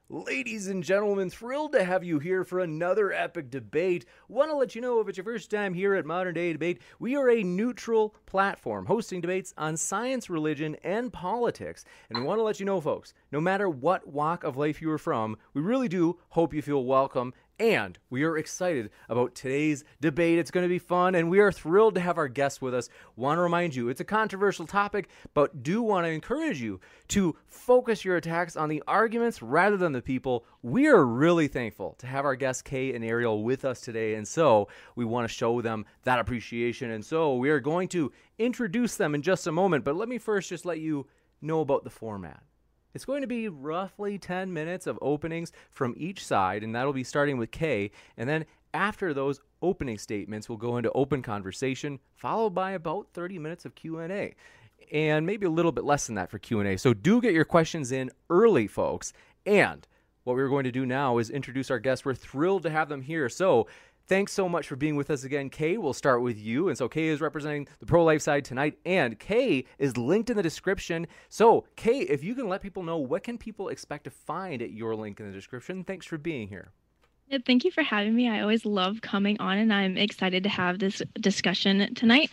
Ladies and gentlemen, thrilled to have you here for another epic debate. Want to let you know if it's your first time here at Modern Day Debate, we are a neutral platform hosting debates on science, religion, and politics. And we want to let you know, folks, no matter what walk of life you are from, we really do hope you feel welcome. And we are excited about today's debate. It's going to be fun, and we are thrilled to have our guests with us. Want to remind you, it's a controversial topic, but do want to encourage you to focus your attacks on the arguments rather than the people. We are really thankful to have our guests, Kay and Ariel, with us today, and so we want to show them that appreciation. And so we are going to introduce them in just a moment, but let me first just let you know about the format. It's going to be roughly 10 minutes of openings from each side, and that'll be starting with Kay. And then after those opening statements, we'll go into open conversation, followed by about 30 minutes of Q&A. And maybe a little bit less than that for Q&A. So do get your questions in early, folks. And what we're going to do now is introduce our guests. We're thrilled to have them here. So thanks so much for being with us again, Kay. We'll start with you. And so Kay is representing the pro-life side tonight, and Kay is linked in the description. So Kay, if you can let people know, what can people expect to find at your link in the description? Thanks for being here. Yeah, thank you for having me. I always love coming on, and I'm excited to have this discussion tonight.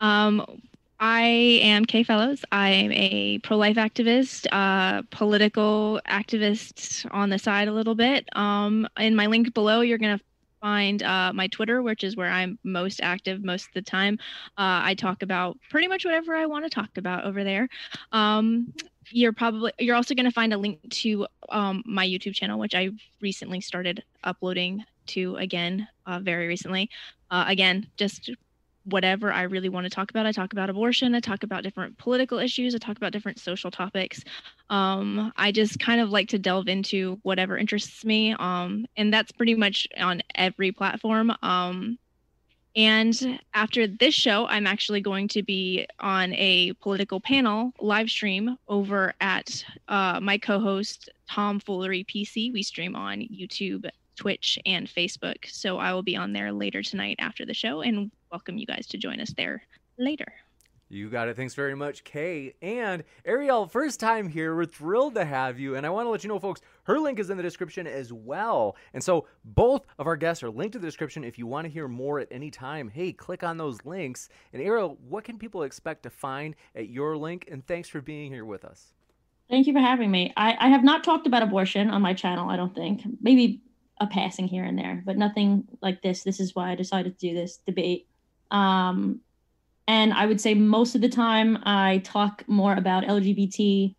I am Kay Fellows. I'm a pro-life activist, political activist on the side a little bit. In my link below, you're going to find my Twitter, which is where I'm most active most of the time. I talk about pretty much whatever I want to talk about over there. You're also going to find a link to my YouTube channel, which I recently started uploading to again, very recently. Again, just whatever I really want to talk about. I talk about abortion. I talk about different political issues. I talk about different social topics. I just kind of like to delve into whatever interests me. And that's pretty much on every platform. And after this show, I'm actually going to be on a political panel live stream over at my co-host Tom Foolery PC. We stream on YouTube, Twitch, and Facebook. So I will be on there later tonight after the show, and welcome you guys to join us there later. You got it. Thanks very much, Kay. And Ariel, first time here. We're thrilled to have you. And I want to let you know, folks, her link is in the description as well. And so both of our guests are linked to the description. If you want to hear more at any time, hey, click on those links. And Ariel, what can people expect to find at your link? And thanks for being here with us. Thank you for having me. I have not talked about abortion on my channel, I don't think. Maybe a passing here and there, but nothing like this. This is why I decided to do this debate. And I would say most of the time I talk more about LGBT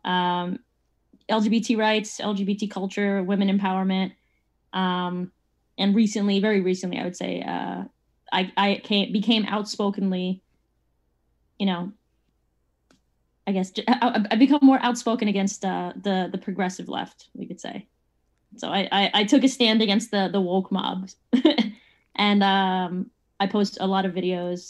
rights, LGBT culture, women empowerment. And recently, very recently, I would say I became outspokenly, I guess I become more outspoken against the progressive left, we could say. So I took a stand against the woke mob, and I post a lot of videos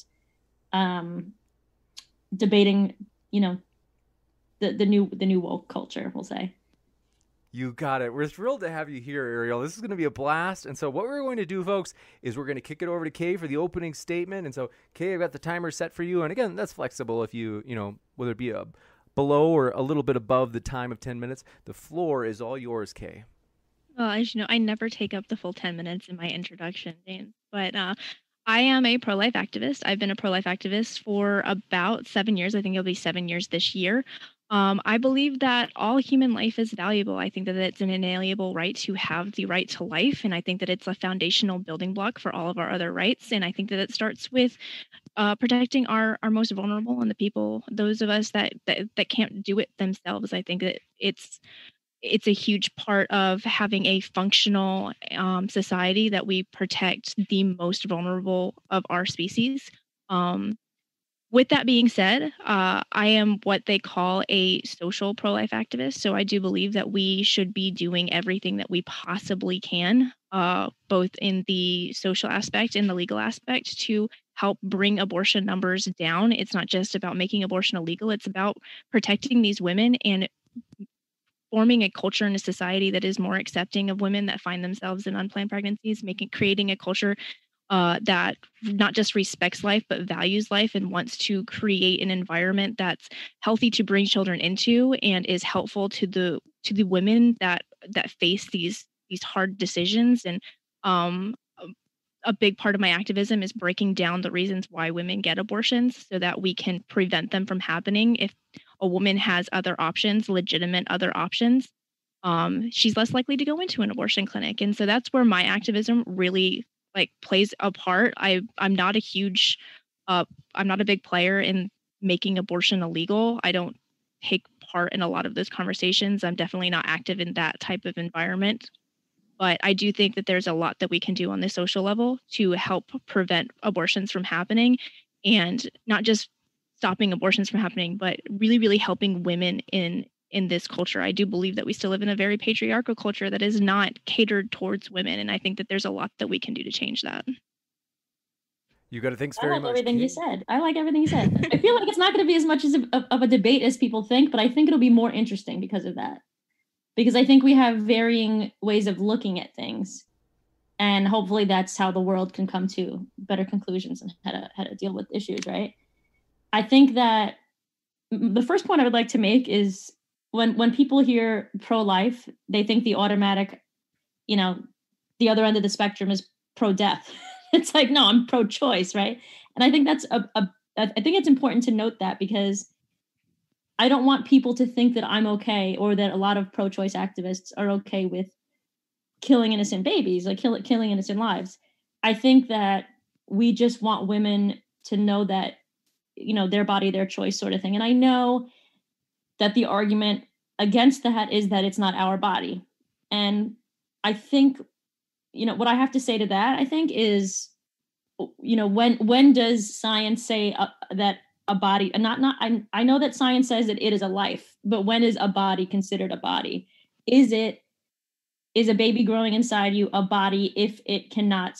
debating, the new woke culture, we'll say. You got it. We're thrilled to have you here, Ariel. This is going to be a blast. And so what we're going to do, folks, is we're going to kick it over to Kay for the opening statement. And so, Kay, I've got the timer set for you. And again, that's flexible if you whether it be below or a little bit above the time of 10 minutes. The floor is all yours, Kay. Well, as you know, I never take up the full 10 minutes in my introduction, Dane. But I am a pro-life activist. I've been a pro-life activist for about 7 years. I think it'll be 7 years this year. I believe that all human life is valuable. I think that it's an inalienable right to have the right to life. And I think that it's a foundational building block for all of our other rights. And I think that it starts with protecting our most vulnerable and the people, those of us that can't do it themselves. I think that it's a huge part of having a functional society that we protect the most vulnerable of our species. With that being said, I am what they call a social pro-life activist. So I do believe that we should be doing everything that we possibly can, both in the social aspect and the legal aspect, to help bring abortion numbers down. It's not just about making abortion illegal. It's about protecting these women and forming a culture and a society that is more accepting of women that find themselves in unplanned pregnancies, creating a culture that not just respects life, but values life and wants to create an environment that's healthy to bring children into and is helpful to the women that that face these hard decisions. And a a big part of my activism is breaking down the reasons why women get abortions so that we can prevent them from happening. If a woman has other options, legitimate other options, she's less likely to go into an abortion clinic. And so that's where my activism really like plays a part. I'm not a huge I'm not a big player in making abortion illegal. I don't take part in a lot of those conversations. I'm definitely not active in that type of environment. But I do think that there's a lot that we can do on the social level to help prevent abortions from happening, and not just stopping abortions from happening, but really, really helping women in this culture. I do believe that we still live in a very patriarchal culture that is not catered towards women. And I think that there's a lot that we can do to change that. You got to thanks I very like much. everything you said. I like everything you said. I feel like it's not going to be as much of a debate as people think, but I think it'll be more interesting because of that. Because I think we have varying ways of looking at things, and hopefully that's how the world can come to better conclusions and how to deal with issues, right? I think that the first point I would like to make is when people hear pro-life, they think the automatic, the other end of the spectrum is pro-death. It's like, no, I'm pro-choice, right? And I think that's I think it's important to note that, because I don't want people to think that I'm okay, or that a lot of pro-choice activists are okay with killing innocent babies, like killing innocent lives. I think that we just want women to know that, their body, their choice sort of thing. And I know that the argument against that is that it's not our body. And I think, what I have to say to that, I think, is, when does science say that a body, and I know that science says that it is a life, but when is a body considered a body? Is a baby growing inside you a body if it cannot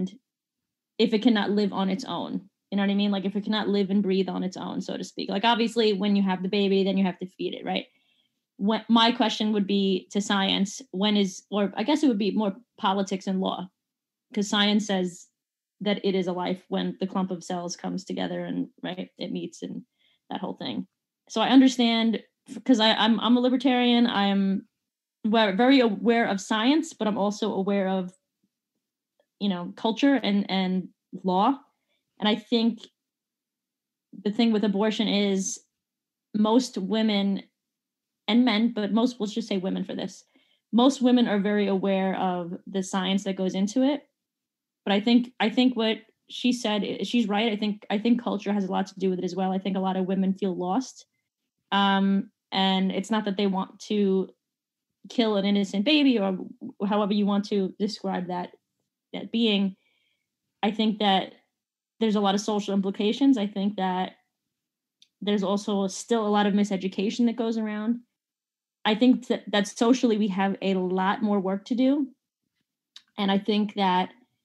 live on its own? You know what I mean? Like, if it cannot live and breathe on its own, so to speak. Like, obviously when you have the baby, then you have to feed it, right? My question would be to science, or I guess it would be more politics and law, because science says that it is a life when the clump of cells comes together and, right, it meets and that whole thing. So I understand, because I'm a libertarian. I'm very aware of science, but I'm also aware of, culture and law. And I think the thing with abortion is most women and men, but let's just say women for this. Most women are very aware of the science that goes into it. But I think what she said, she's right. I think culture has a lot to do with it as well. I think a lot of women feel lost. And it's not that they want to kill an innocent baby, or however you want to describe that being. I think that there's a lot of social implications. I think that there's also still a lot of miseducation that goes around. I think that socially we have a lot more work to do. And I think that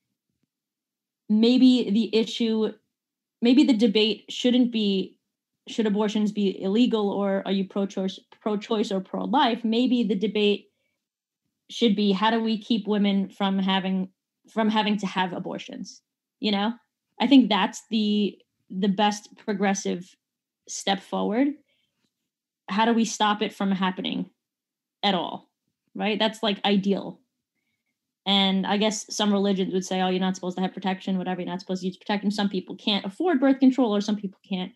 maybe the debate shouldn't be, should abortions be illegal, or are you pro-choice or pro-life? Maybe the debate should be, how do we keep women from having to have abortions? I think that's the best progressive step forward. How do we stop it from happening at all? Right? That's like ideal. And I guess some religions would say, oh, you're not supposed to have protection, whatever, you're not supposed to use protection. Some people can't afford birth control, or some people can't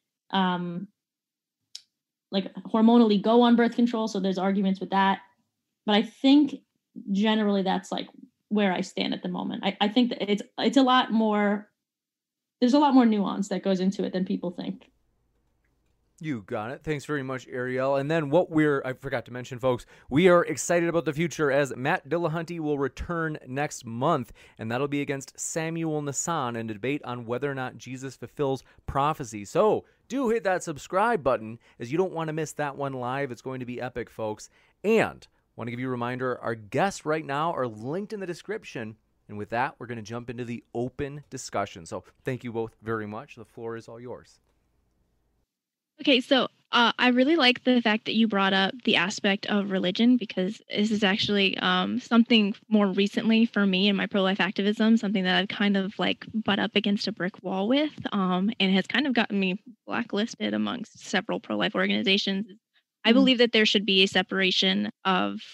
like hormonally go on birth control. So there's arguments with that. But I think generally that's like where I stand at the moment. I think that it's a lot more, there's a lot more nuance that goes into it than people think. You got it. Thanks very much, Ariel. And then I forgot to mention, folks, we are excited about the future, as Matt Dillahunty will return next month, and that'll be against Samuel Nassan in a debate on whether or not Jesus fulfills prophecy. So do hit that subscribe button, as you don't want to miss that one live. It's going to be epic, folks. And want to give you a reminder, our guests right now are linked in the description. And with that, we're going to jump into the open discussion. So thank you both very much. The floor is all yours. Okay, so I really like the fact that you brought up the aspect of religion, because this is actually something more recently for me in my pro-life activism, something that I've kind of like butt up against a brick wall with, and has kind of gotten me blacklisted amongst several pro-life organizations. I believe that there should be a separation of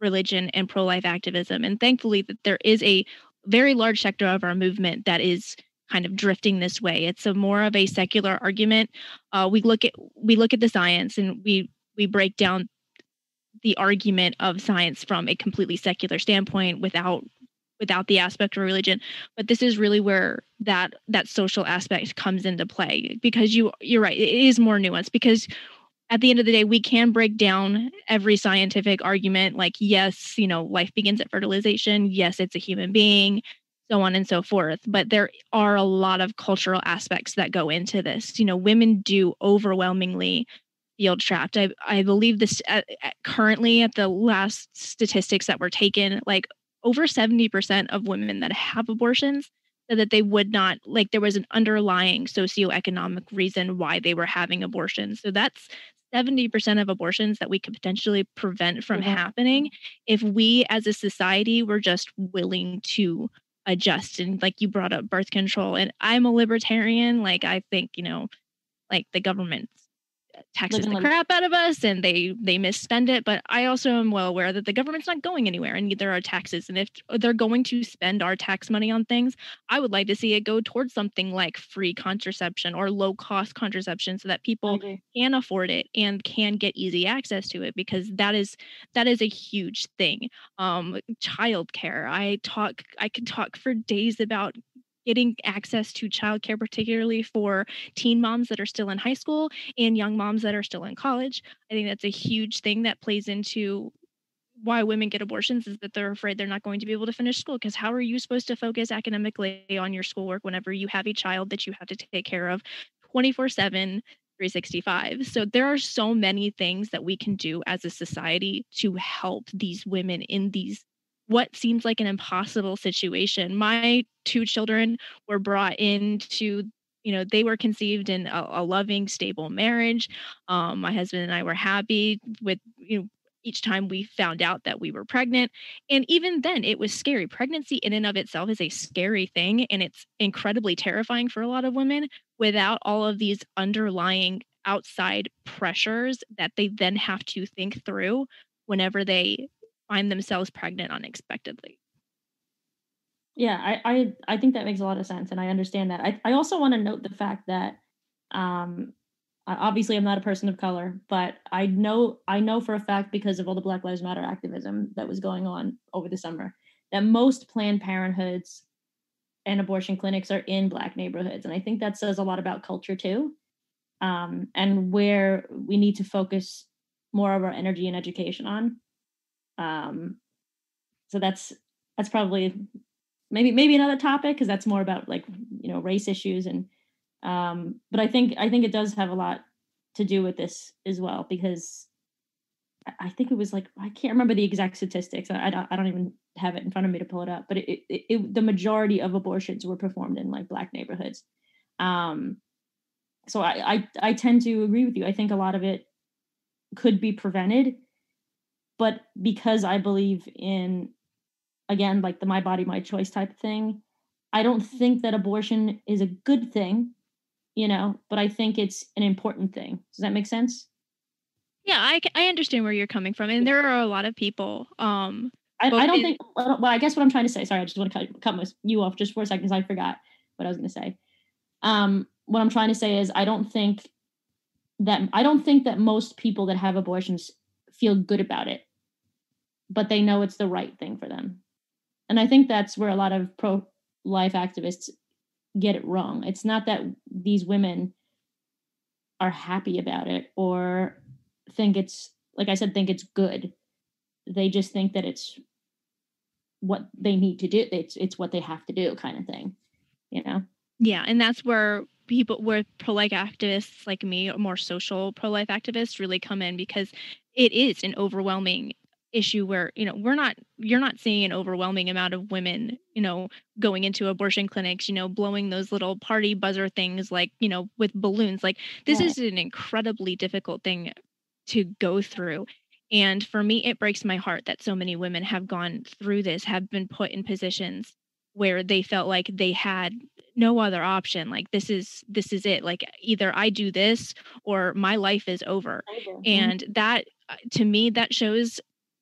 religion and pro-life activism. And thankfully that there is a very large sector of our movement that is kind of drifting this way. It's a more of a secular argument. We look at the science, and we break down the argument of science from a completely secular standpoint without the aspect of religion. But this is really where that social aspect comes into play, because you're right, it is more nuanced, because at the end of the day, we can break down every scientific argument, like, yes, life begins at fertilization, yes, it's a human being, so on and so forth. But there are a lot of cultural aspects that go into this. Women do overwhelmingly feel trapped. I believe this currently, at the last statistics that were taken, like over 70% of women that have abortions said that they would not, like, there was an underlying socioeconomic reason why they were having abortions. So that's 70% of abortions that we could potentially prevent from happening if we as a society were just willing to adjust. And like you brought up birth control, and I'm a libertarian. Like, I think, like, the government taxes the crap out of us and they misspend it. But I also am well aware that the government's not going anywhere, and neither are taxes. And if they're going to spend our tax money on things, I would like to see it go towards something like free contraception or low cost contraception, so that people can afford it and can get easy access to it, because that is a huge thing. Childcare. I could talk for days about getting access to childcare, particularly for teen moms that are still in high school and young moms that are still in college. I think that's a huge thing that plays into why women get abortions, is that they're afraid they're not going to be able to finish school. Because how are you supposed to focus academically on your schoolwork whenever you have a child that you have to take care of 24/7, 365? So there are so many things that we can do as a society to help these women in these what seems like an impossible situation. My 2 children were brought into, they were conceived in a loving, stable marriage. My husband and I were happy with, each time we found out that we were pregnant. And even then, it was scary. Pregnancy in and of itself is a scary thing, and it's incredibly terrifying for a lot of women without all of these underlying outside pressures that they then have to think through whenever they find themselves pregnant unexpectedly. Yeah, I think that makes a lot of sense, and I understand that. I also want to note the fact that obviously I'm not a person of color, but I know for a fact, because of all the Black Lives Matter activism that was going on over the summer, that most Planned Parenthoods and abortion clinics are in Black neighborhoods. And I think that says a lot about culture too, and where we need to focus more of our energy and education on. So that's probably maybe another topic, because that's more about, like, race issues. And but I think it does have a lot to do with this as well, because I think it was, like, I can't remember the exact statistics. I don't even have it in front of me to pull it up, but it the majority of abortions were performed in, like, Black neighborhoods. So I tend to agree with you. I think a lot of it could be prevented, but because I believe in, again, like, the my body, my choice type of thing, I don't think that abortion is a good thing, but I think it's an important ththing. Does that make sense? Yeah, I understand where you're coming from. And there are a lot of people. I don't think, well, I guess what I'm trying to say, sorry, I just want to cut you off just for a second, because I forgot what I was going to say. What I'm trying to say is, I don't think that most people that have abortions feel good about it, but they know it's the right thing for them. And I think that's where a lot of pro-life activists get it wrong. It's not that these women are happy about it or think it's, like I said, think it's good. They just think that it's what they need to do. It's what they have to do, kind of thing, Yeah, and that's where pro-life activists like me, or more social pro-life activists, really come in, because it is an overwhelming issue where, you're not seeing an overwhelming amount of women, going into abortion clinics, blowing those little party buzzer things, like, with balloons. Like, this is an incredibly difficult thing to go through. And for me, it breaks my heart that so many women have gone through this, have been put in positions where they felt like they had no other option. Like, this is it. Like, either I do this or my life is over. And that, to me, that shows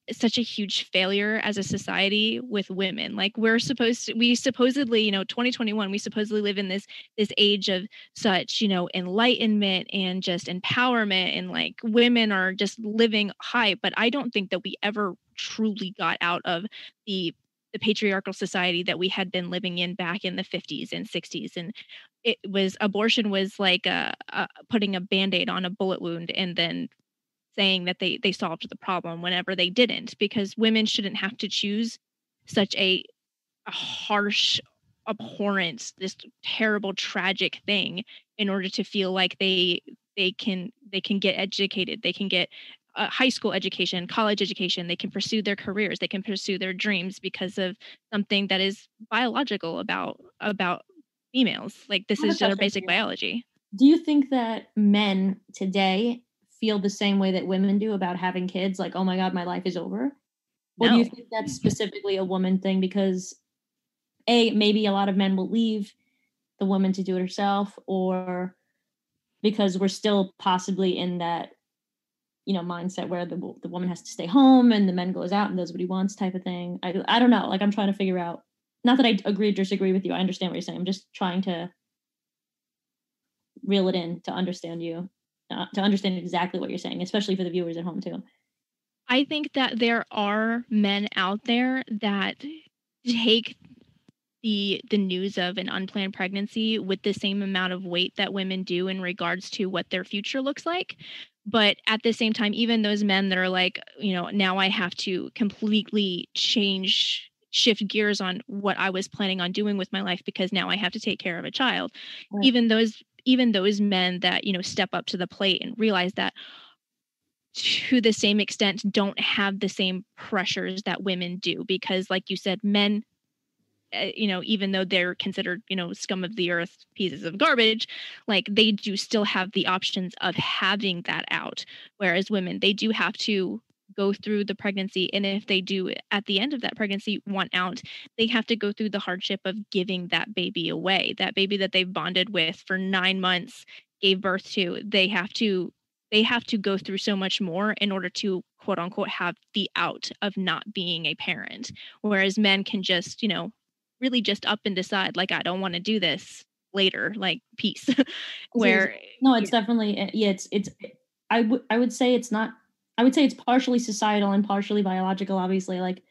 such a huge failure as a society with women. Like we supposedly, 2021, we supposedly live in this age of such, enlightenment and just empowerment, and like women are just living high. But I don't think that we ever truly got out of the patriarchal society that we had been living in back in the 50s and 60s. And abortion was like putting a band-aid on a bullet wound, and then saying that they solved the problem whenever they didn't, because women shouldn't have to choose such a harsh, abhorrent, this terrible, tragic thing in order to feel like they can get educated, they can get a high school education, college education, they can pursue their careers, they can pursue their dreams because of something that is biological about females. Like, this I have a is their question for basic you. biology. Do you think that men today feel the same way that women do about having kids? Like, oh my God, my life is over? Or do you No. think that's specifically a woman thing because maybe a lot of men will leave the woman to do it herself, or because we're still possibly in that, mindset where the woman has to stay home and the man goes out and does what he wants type of thing? I don't know. Like, I'm trying to figure out, not that I agree or disagree with you. I understand what you're saying. I'm just trying to reel it in to understand you, to understand exactly what you're saying, especially for the viewers at home too. I think that there are men out there that take the news of an unplanned pregnancy with the same amount of weight that women do in regards to what their future looks like. But at the same time, even those men that are like, now I have to completely shift gears on what I was planning on doing with my life because now I have to take care of a child. Right. Even those men that, step up to the plate and realize that, to the same extent, don't have the same pressures that women do, because like you said, men, even though they're considered, scum of the earth, pieces of garbage, like they do still have the options of having that out. Whereas women, they do have to go through the pregnancy. And if they do at the end of that pregnancy want out, they have to go through the hardship of giving that baby away, that baby that they've bonded with for 9 months, gave birth to. They have to go through so much more in order to, quote unquote, have the out of not being a parent. Whereas men can just, really just up and decide, like, I don't want to do this later, like, peace. Where No, it's definitely, yeah, it's I would say it's not, I would say it's partially societal and partially biological. Obviously, like,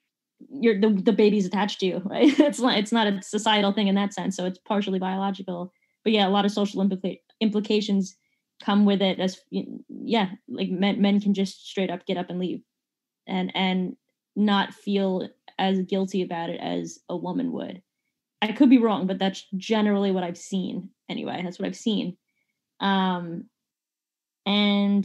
the baby's attached to you, right? It's not a societal thing in that sense, so it's partially biological. But yeah, a lot of social implications come with it, as yeah, like men can just straight up get up and leave, and not feel as guilty about it as a woman would. I could be wrong, but that's generally what I've seen. Anyway, that's what I've seen. And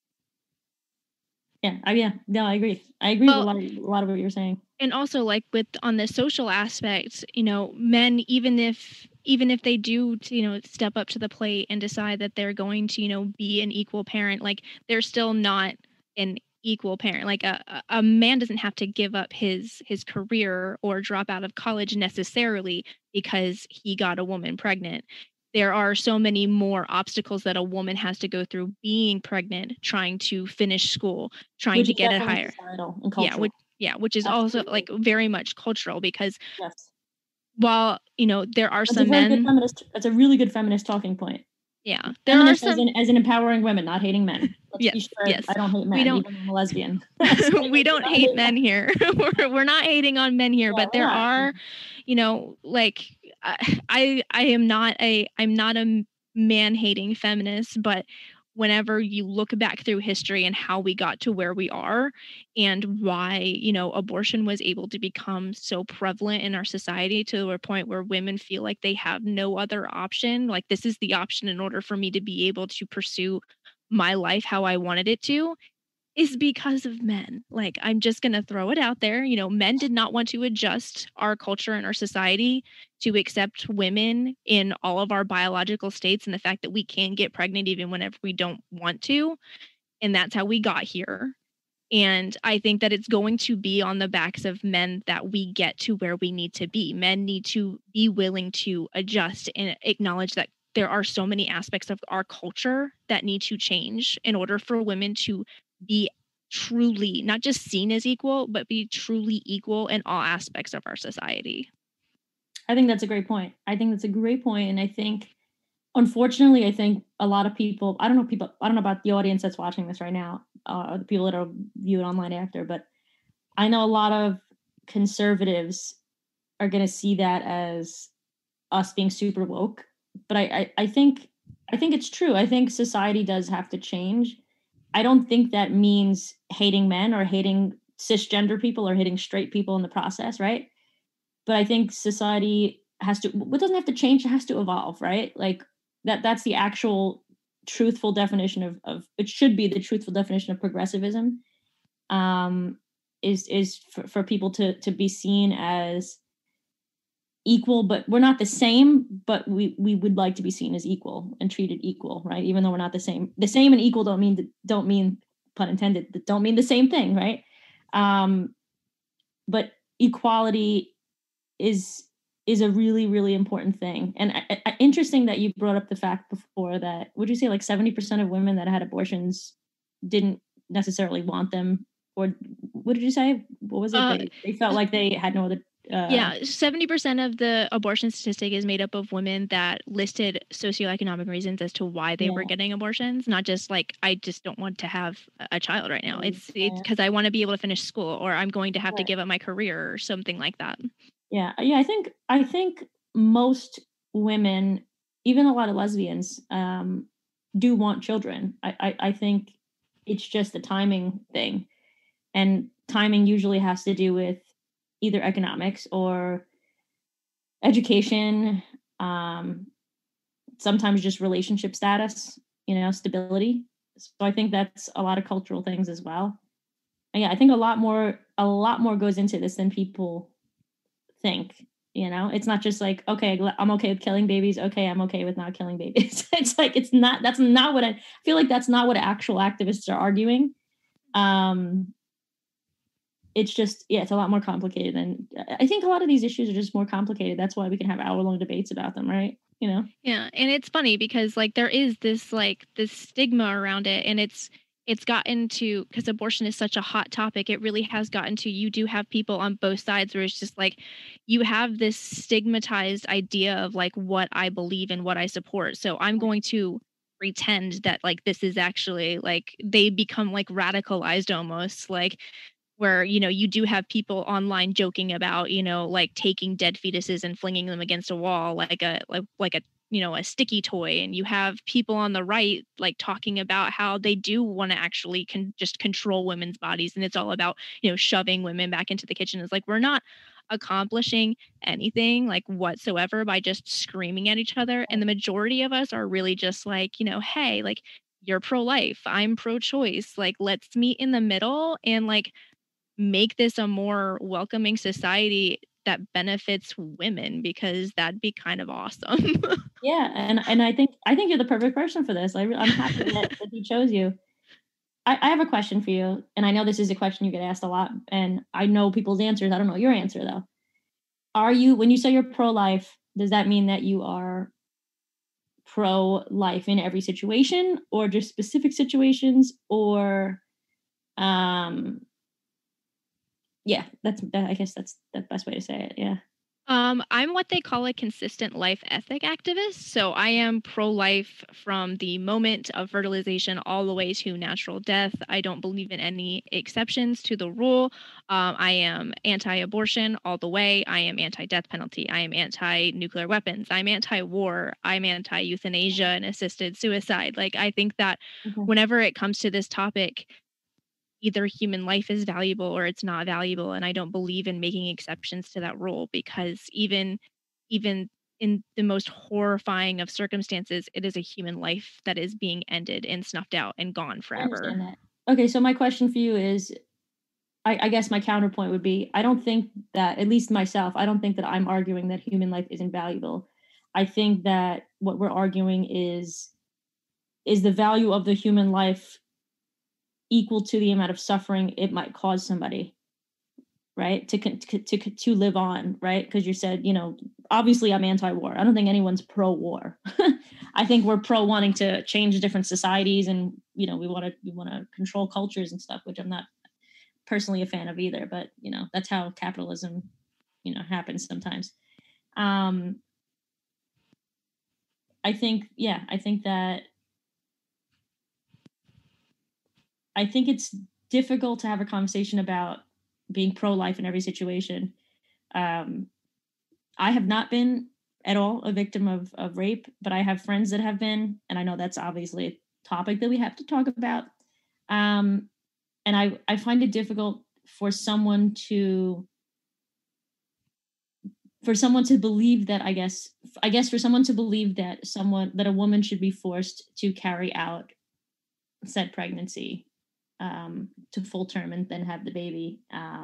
yeah, no, I agree. I agree with a lot of what you're saying. And also, like, with on the social aspect, men, even if they do, step up to the plate and decide that they're going to, be an equal parent, like, they're still not an equal parent. Like, a man doesn't have to give up his career or drop out of college necessarily because he got a woman pregnant. There are so many more obstacles that a woman has to go through being pregnant, trying to finish school, trying to get it higher. And cultural. Which is Absolutely. also, like, very much cultural, because Yes. while, there are That's some men. That's a really good feminist talking point. Yeah. There are some, as in empowering women, not hating men. Let's yes, be sure. yes. I don't hate men, even though I'm a lesbian. We don't hate men here. We're not hating on men here, but there are, like, I'm not a man-hating feminist, but whenever you look back through history and how we got to where we are, and why, abortion was able to become so prevalent in our society to a point where women feel like they have no other option, like, this is the option in order for me to be able to pursue my life how I wanted it to, is because of men. Like, I'm just going to throw it out there. Men did not want to adjust our culture and our society to accept women in all of our biological states, and the fact that we can get pregnant even whenever we don't want to. And that's how we got here. And I think that it's going to be on the backs of men that we get to where we need to be. Men need to be willing to adjust and acknowledge that there are so many aspects of our culture that need to change in order for women to be truly not just seen as equal, but be truly equal in all aspects of our society. I think that's a great point. And I think, unfortunately, I think a lot of people, I don't know about the audience that's watching this right now, or the people that are viewing online after, but I know a lot of conservatives are going to see that as us being super woke. But I think it's true. I think society does have to change. I don't think that means hating men or hating cisgender people or hating straight people in the process, right? But I think society has to, what doesn't have to change, it has to evolve, right? Like that's the actual truthful definition of it should be the truthful definition of progressivism. Is for people to be seen as equal, but we're not the same, but we would like to be seen as equal and treated equal, right? Even though we're not the same. The same and equal don't mean, pun intended, don't mean the same thing, right? But equality is a really, really important thing. And interesting that you brought up the fact before that, would you say like 70% of women that had abortions didn't necessarily want them? Or what did you say? What was it? They felt like they had no other. 70% of the abortion statistic is made up of women that listed socioeconomic reasons as to why they were getting abortions, not just like, I just don't want to have a child right now. It's because I want to be able to finish school, or I'm going to have to give up my career or something like that. Yeah. I think most women, even a lot of lesbians, do want children. I think it's just a timing thing, and timing usually has to do with either economics or education, sometimes just relationship status, stability. So I think that's a lot of cultural things as well. And yeah, I think a lot more goes into this than people think. It's not just like, okay, I'm okay with killing babies, okay, I'm okay with not killing babies. It's like, that's not what I feel like. That's not what actual activists are arguing. It's just, it's a lot more complicated. And I think a lot of these issues are just more complicated. That's why we can have hour-long debates about them, right? Yeah. And it's funny because like there is this stigma around it, and it's gotten to, because abortion is such a hot topic, it really has gotten to, you do have people on both sides where it's just like, you have this stigmatized idea of like what I believe and what I support. So I'm going to pretend that like this is actually like, they become like radicalized almost, like where, you do have people online joking about, like taking dead fetuses and flinging them against a wall like a a sticky toy. And you have people on the right like talking about how they do want to actually just control women's bodies, and it's all about shoving women back into the kitchen. It's like, we're not accomplishing anything like whatsoever by just screaming at each other. And the majority of us are really just like, hey, like, you're pro-life, I'm pro-choice, like let's meet in the middle and like make this a more welcoming society that benefits women, because that'd be kind of awesome. Yeah, and I think you're the perfect person for this. I'm happy that he chose you. I have a question for you, and I know this is a question you get asked a lot, and I know people's answers. I don't know your answer though. Are you, when you say you're pro-life, does that mean that you are pro-life in every situation, or just specific situations, or yeah, I guess that's the best way to say it. Yeah. I'm what they call a consistent life ethic activist. So I am pro-life from the moment of fertilization all the way to natural death. I don't believe in any exceptions to the rule. I am anti-abortion all the way. I am anti-death penalty. I am anti-nuclear weapons. I'm anti-war. I'm anti-euthanasia and assisted suicide. Like, I think that whenever it comes to this topic, either human life is valuable or it's not valuable. And I don't believe in making exceptions to that rule, because even in the most horrifying of circumstances, it is a human life that is being ended and snuffed out and gone forever. I understand that. Okay, so my question for you is, I guess my counterpoint would be, I don't think that, at least myself, I don't think that I'm arguing that human life isn't valuable. I think that what we're arguing is the value of the human life equal to the amount of suffering it might cause somebody, right? To live on, right? Because you said, obviously I'm anti-war. I don't think anyone's pro-war. I think we're pro wanting to change different societies, and we want to control cultures and stuff, which I'm not personally a fan of either. But that's how capitalism happens sometimes. I think it's difficult to have a conversation about being pro-life in every situation. I have not been at all a victim of rape, but I have friends that have been, and I know that's obviously a topic that we have to talk about. And I find it difficult for someone to believe that, I guess for someone to believe that a woman should be forced to carry out said pregnancy to full term and then have the baby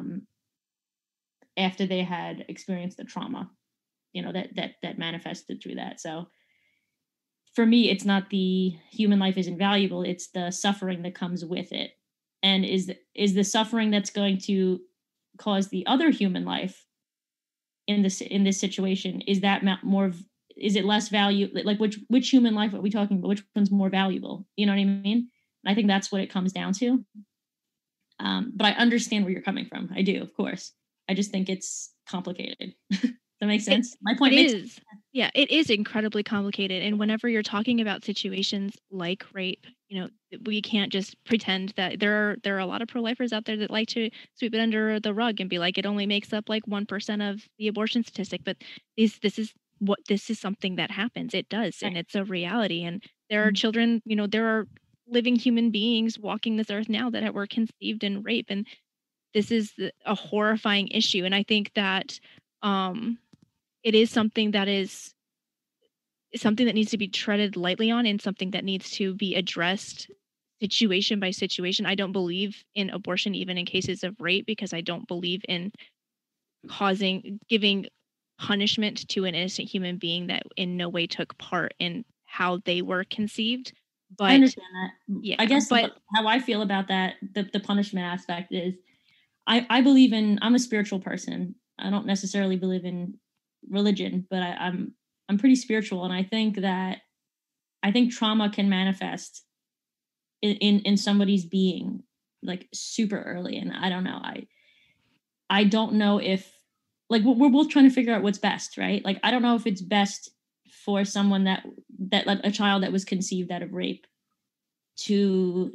after they had experienced the trauma, that manifested through that. So for me, it's not the human life isn't valuable, it's the suffering that comes with it. And is the suffering that's going to cause the other human life in this situation, is it less value? Like which human life are we talking about? Which one's more valuable? You know what I mean? And I think that's what it comes down to. But I understand where you're coming from. I do, of course. I just think it's complicated. That makes sense? My point is. Yeah, it is incredibly complicated. And whenever you're talking about situations like rape, we can't just pretend that there are a lot of pro-lifers out there that like to sweep it under the rug and be like, it only makes up like 1% of the abortion statistic. But this is something that happens. It does. And it's a reality. And there are children, there are living human beings walking this earth now that were conceived in rape. And this is a horrifying issue. And I think that it is something that needs to be treaded lightly on, and something that needs to be addressed situation by situation. I don't believe in abortion even in cases of rape, because I don't believe in giving punishment to an innocent human being that in no way took part in how they were conceived. But I understand that. Yeah, I guess how I feel about that, the punishment aspect is, I believe I'm a spiritual person. I don't necessarily believe in religion, but I'm pretty spiritual, and I think trauma can manifest in somebody's being like super early. And I don't know. I don't know if, like, we're both trying to figure out what's best, right? Like, I don't know if it's best for someone that like a child that was conceived out of rape to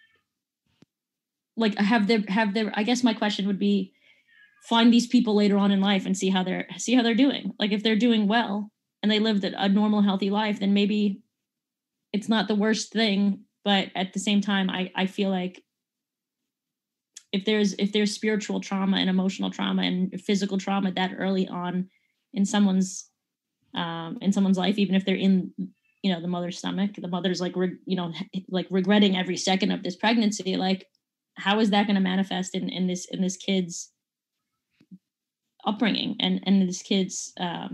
like have their I guess my question would be, find these people later on in life and see how they're doing. Like, if they're doing well and they lived a normal, healthy life, then maybe it's not the worst thing. But at the same time, I feel like if there's spiritual trauma and emotional trauma and physical trauma that early on in someone's life, even if they're in the mother's stomach, the mother's like regretting every second of this pregnancy, like, how is that going to manifest in this kid's upbringing and this kid's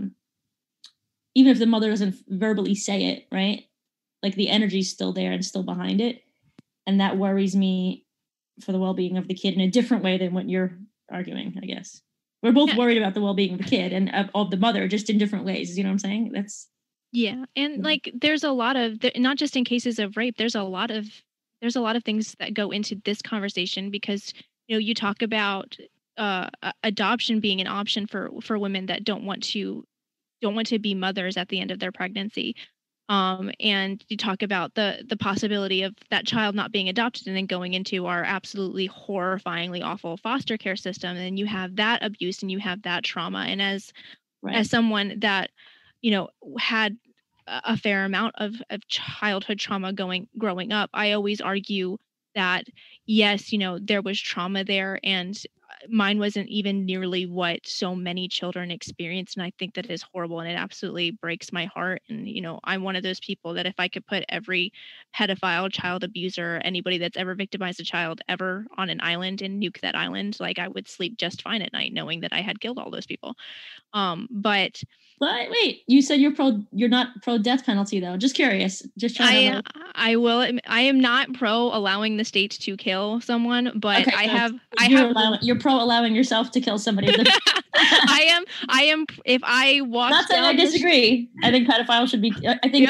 even if the mother doesn't verbally say it, right? Like, the energy's still there and still behind it. And that worries me for the well-being of the kid in a different way than what you're arguing, I guess. We're both worried about the well-being of the kid and of the mother, just in different ways. You know what I'm saying? Yeah. And like, there's a lot of, not just in cases of rape, there's a lot of things that go into this conversation, because, you talk about adoption being an option for women that don't want to be mothers at the end of their pregnancy. And you talk about the possibility of that child not being adopted and then going into our absolutely horrifyingly awful foster care system. And you have that abuse and you have that trauma. And as someone that, had a fair amount of childhood trauma growing up, I always argue that, yes, there was trauma there, and mine wasn't even nearly what so many children experience. And I think that is horrible, and it absolutely breaks my heart. And, I'm one of those people that if I could put every pedophile, child abuser, anybody that's ever victimized a child ever on an island and nuke that island, like, I would sleep just fine at night knowing that I had killed all those people. But wait, you said you're not pro death penalty, though. Just curious. Just trying to. I am not pro allowing the state to kill someone, but okay, you're pro allowing yourself to kill somebody. I am. If I walk, not saying I disagree. I think pedophiles should be. I think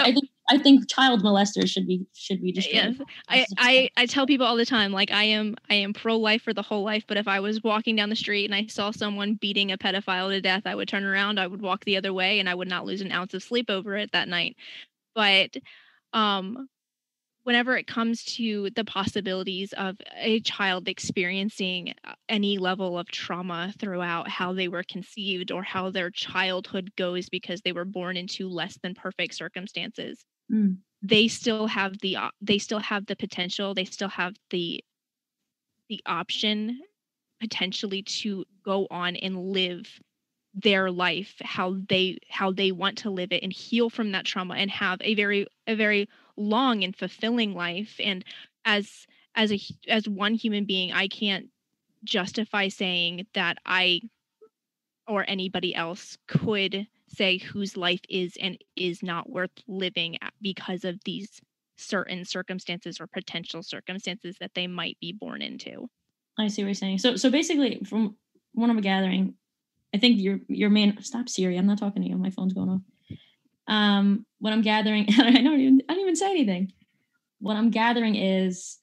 I think child molesters should be destroyed. Yes. I tell people all the time, like I am pro-life for the whole life, but if I was walking down the street and I saw someone beating a pedophile to death, I would turn around, I would walk the other way, and I would not lose an ounce of sleep over it that night. But whenever it comes to the possibilities of a child experiencing any level of trauma throughout how they were conceived or how their childhood goes because they were born into less than perfect circumstances, they still have the potential, they still have the option potentially to go on and live their life how they want to live it and heal from that trauma and have a very long and fulfilling life. And as one human being, I can't justify saying that I or anybody else could say whose life is and is not worth living because of these certain circumstances or potential circumstances that they might be born into. I see what you're saying. So basically, from what I'm gathering, I think your main stop Siri. I'm not talking to you. My phone's going off. What I'm gathering, I don't even say anything. What I'm gathering is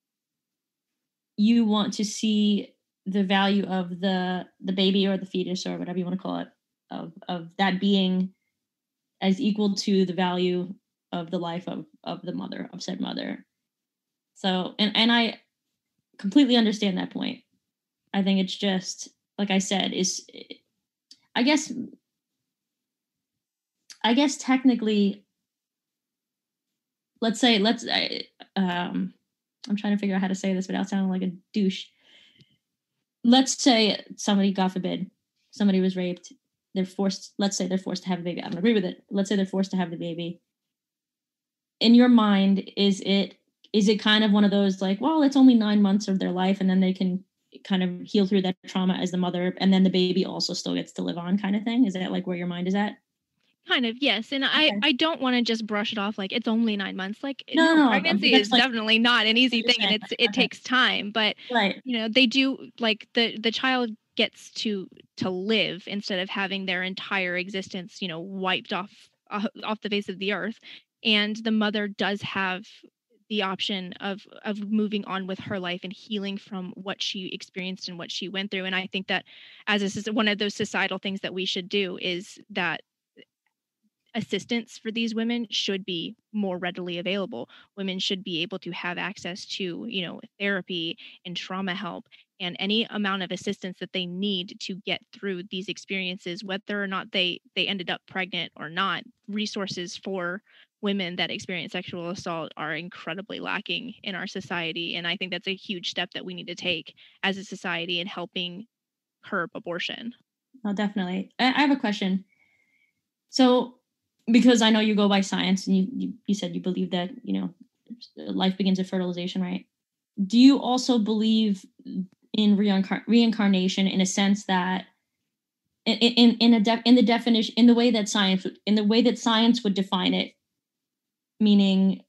you want to see the value of the baby or the fetus or whatever you want to call it of that being as equal to the value of the life of the mother, of said mother. So and I completely understand that point. I think it's just, like I said, I guess technically, I'm trying to figure out how to say this without sounding like a douche. Let's say somebody, God forbid, somebody was raped. Let's say they're forced to have a baby. I don't agree with it. Let's say they're forced to have the baby. In your mind, is it kind of one of those like, well, it's only 9 months of their life and then they can kind of heal through that trauma as the mother, and then the baby also still gets to live on, kind of thing? Is that like where your mind is at? Kind of, yes. And okay. I don't want to just brush it off like it's only 9 months. Like no, pregnancy is like, definitely not an easy thing, and it takes time. But right. They do, like the child gets to live instead of having their entire existence, wiped off the face of the earth. And the mother does have the option of moving on with her life and healing from what she experienced and what she went through. And I think that as one of those societal things that we should do is that assistance for these women should be more readily available. Women should be able to have access to, therapy and trauma help and any amount of assistance that they need to get through these experiences, whether or not they ended up pregnant or not. Resources for women that experience sexual assault are incredibly lacking in our society. And I think that's a huge step that we need to take as a society in helping curb abortion. Oh, definitely. I have a question. So, because I know you go by science and you said you believe that, life begins at fertilization, right? Do you also believe in reincarnation in a sense that in the definition, in the way that science would define it, meaning,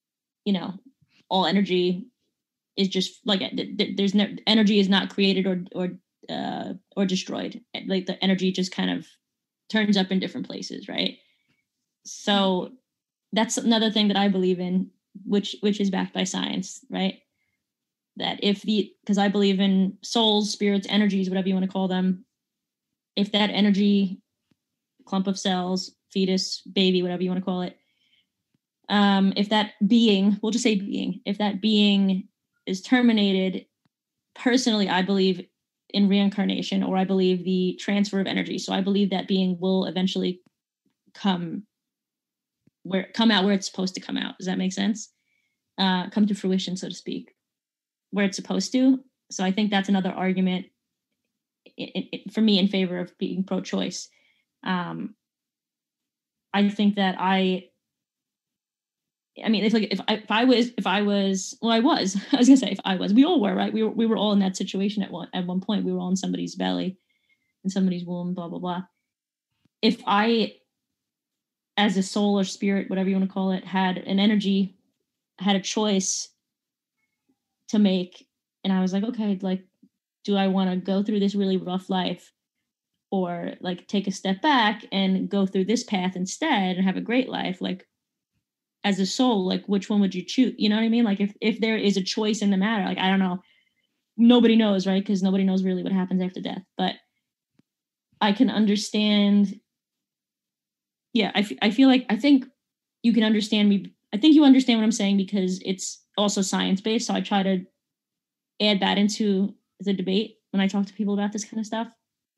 all energy is just like there's no energy is not created or destroyed. Like the energy just kind of turns up in different places, right? So that's another thing that I believe in, which is backed by science, right? That because I believe in souls, spirits, energies, whatever you want to call them, if that energy, clump of cells, fetus, baby, whatever you want to call it, if that being, we'll just say being, if that being is terminated, personally, I believe in reincarnation, or I believe the transfer of energy. So I believe that being will eventually come out where it's supposed to come out. Does that make sense? Come to fruition, so to speak, where it's supposed to. So I think that's another argument for me in favor of being pro-choice. I think that I mean, if I was, well, I was gonna say, if I was, we all were, right? We were all in that situation at one point. We were all in somebody's belly, in somebody's womb, blah blah blah. If I, as a soul or spirit, whatever you want to call it, had an energy, had a choice to make, and I was like, okay, like, do I want to go through this really rough life, or like take a step back and go through this path instead and have a great life? Like, as a soul, like which one would you choose? You know what I mean? Like if there is a choice in the matter, like I don't know, nobody knows, right? Because nobody knows really what happens after death. But I can understand. Yeah, I feel like I think you can understand me. I think you understand what I'm saying because it's also science based. So I try to add that into the debate when I talk to people about this kind of stuff.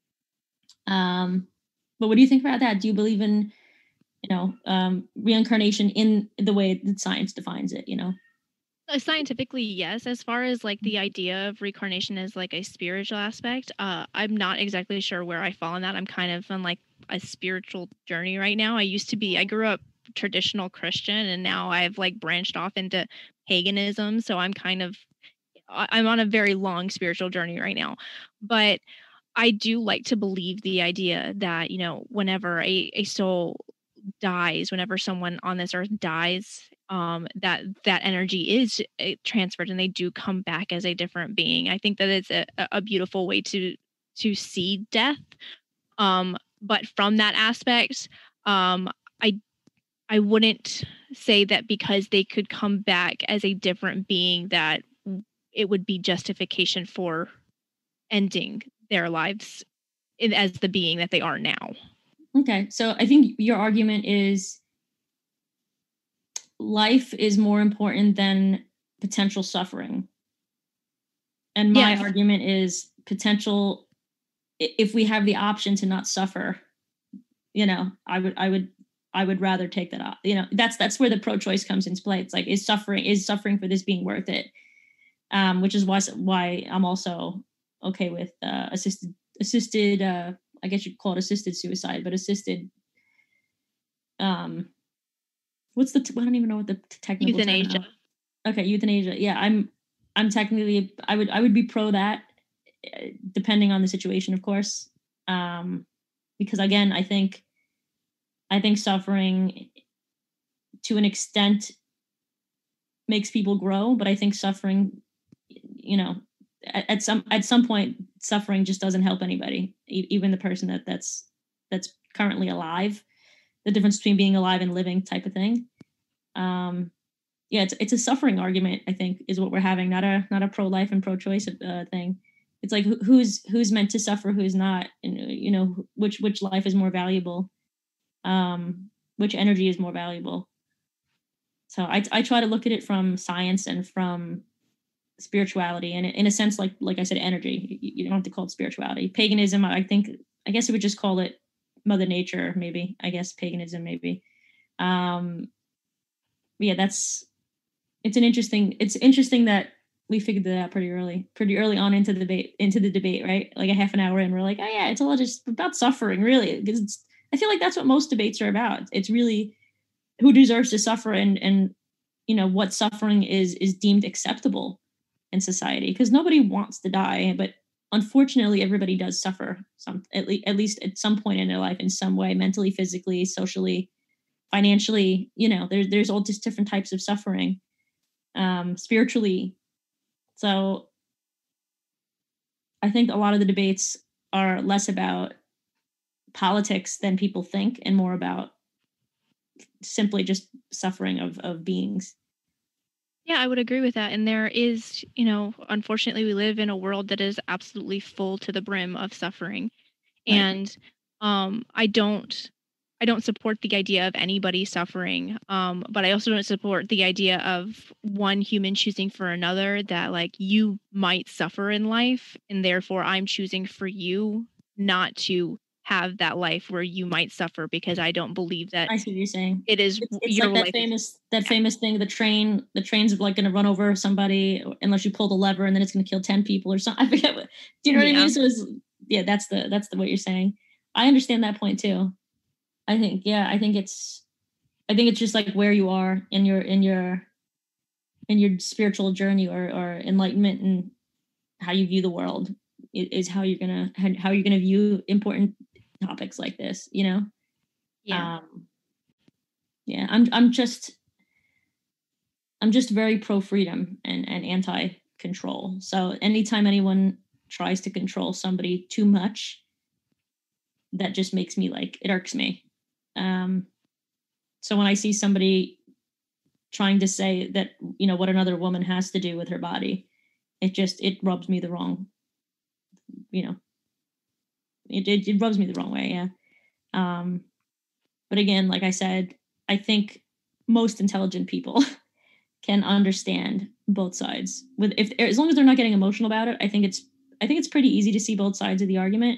But what do you think about that? Do you believe in, reincarnation in the way that science defines it? Scientifically, yes. As far as like the idea of reincarnation as like a spiritual aspect, I'm not exactly sure where I fall in that. I'm kind of on like a spiritual journey right now. I grew up traditional Christian, and now I've like branched off into paganism. So I'm on a very long spiritual journey right now. But I do like to believe the idea that, whenever a soul dies, whenever someone on this earth dies, that energy is transferred and they do come back as a different being. I think that it's a beautiful way to see death. But from that aspect, I I wouldn't say that because they could come back as a different being that it would be justification for ending their lives as the being that they are now. Okay, so I think your argument is life is more important than potential suffering. And my argument is potential, if we have the option to not suffer, I would rather take that off. That's where the pro-choice comes into play. It's like, is suffering for this being worth it? Which is why I'm also okay with assisted I guess you'd call it assisted suicide, but assisted I don't even know what the technical euthanasia. term. Okay, euthanasia. Yeah, I'm technically I would be pro that, depending on the situation, of course. Because again, I think suffering to an extent makes people grow, but I think suffering, at some point, suffering just doesn't help anybody, even the person that's currently alive. The difference between being alive and living, type of thing. It's a suffering argument, I think, is what we're having, not a pro-life and pro-choice thing. It's like who's meant to suffer, who's not, and which life is more valuable, which energy is more valuable. So I try to look at it from science and from spirituality, and in a sense, like I said, energy. You don't have to call it spirituality. Paganism, I guess I would just call it Mother Nature, maybe. I guess paganism, maybe. It's interesting that we figured that out pretty early on into the debate, right? Like a half an hour in, we're like, oh yeah, it's all just about suffering, really, because I feel like that's what most debates are about. It's really who deserves to suffer, and what suffering is deemed acceptable in society, because nobody wants to die, but unfortunately everybody does suffer at least at some point in their life, in some way, mentally, physically, socially, financially. There's all just different types of suffering, spiritually. So I think a lot of the debates are less about politics than people think, and more about simply just suffering of beings. Yeah, I would agree with that. And there is, unfortunately, we live in a world that is absolutely full to the brim of suffering. Right. And I don't support the idea of anybody suffering. But I also don't support the idea of one human choosing for another, that like you might suffer in life, and therefore I'm choosing for you not to have that life where you might suffer, because I don't believe that. I see what you're saying. It is it's your like that famous thing, the train's like going to run over somebody unless you pull the lever, and then it's going to kill 10 people or something. I forget what. Do you know what I mean? So that's the what you're saying. I understand that point too. I think it's just like where you are in your spiritual journey or enlightenment, and how you view the world is how you're gonna view important topics like this. Yeah. I'm just very pro freedom and anti control. So anytime anyone tries to control somebody too much, that just makes me it irks me. So when I see somebody trying to say that, you know, what another woman has to do with her body. It rubs me the wrong, you know, it rubs me the wrong way. Yeah. But again, like I said, I think most intelligent people can understand both sides with, if as long as they're not getting emotional about it. I think it's pretty easy to see both sides of the argument.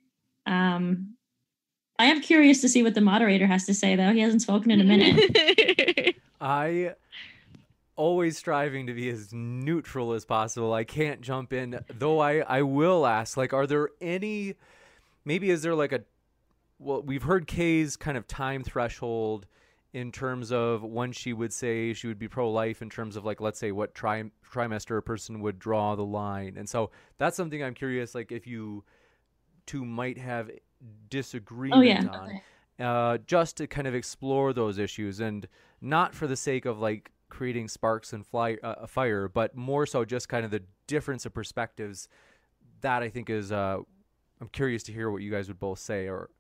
I am curious to see what the moderator has to say, though. He hasn't spoken in a minute. I always striving to be as neutral as possible. I can't jump in, though I will ask, like, are there any, maybe is there like a, well, we've heard Kay's kind of time threshold in terms of when she would say she would be pro-life, in terms of, like, let's say what trimester a person would draw the line. And so that's something I'm curious, like, if you two might have disagreement on. Okay. Just to kind of explore those issues, and not for the sake of like creating sparks and fire, but more so just kind of the difference of perspectives. That I think is, I'm curious to hear what you guys would both say. Or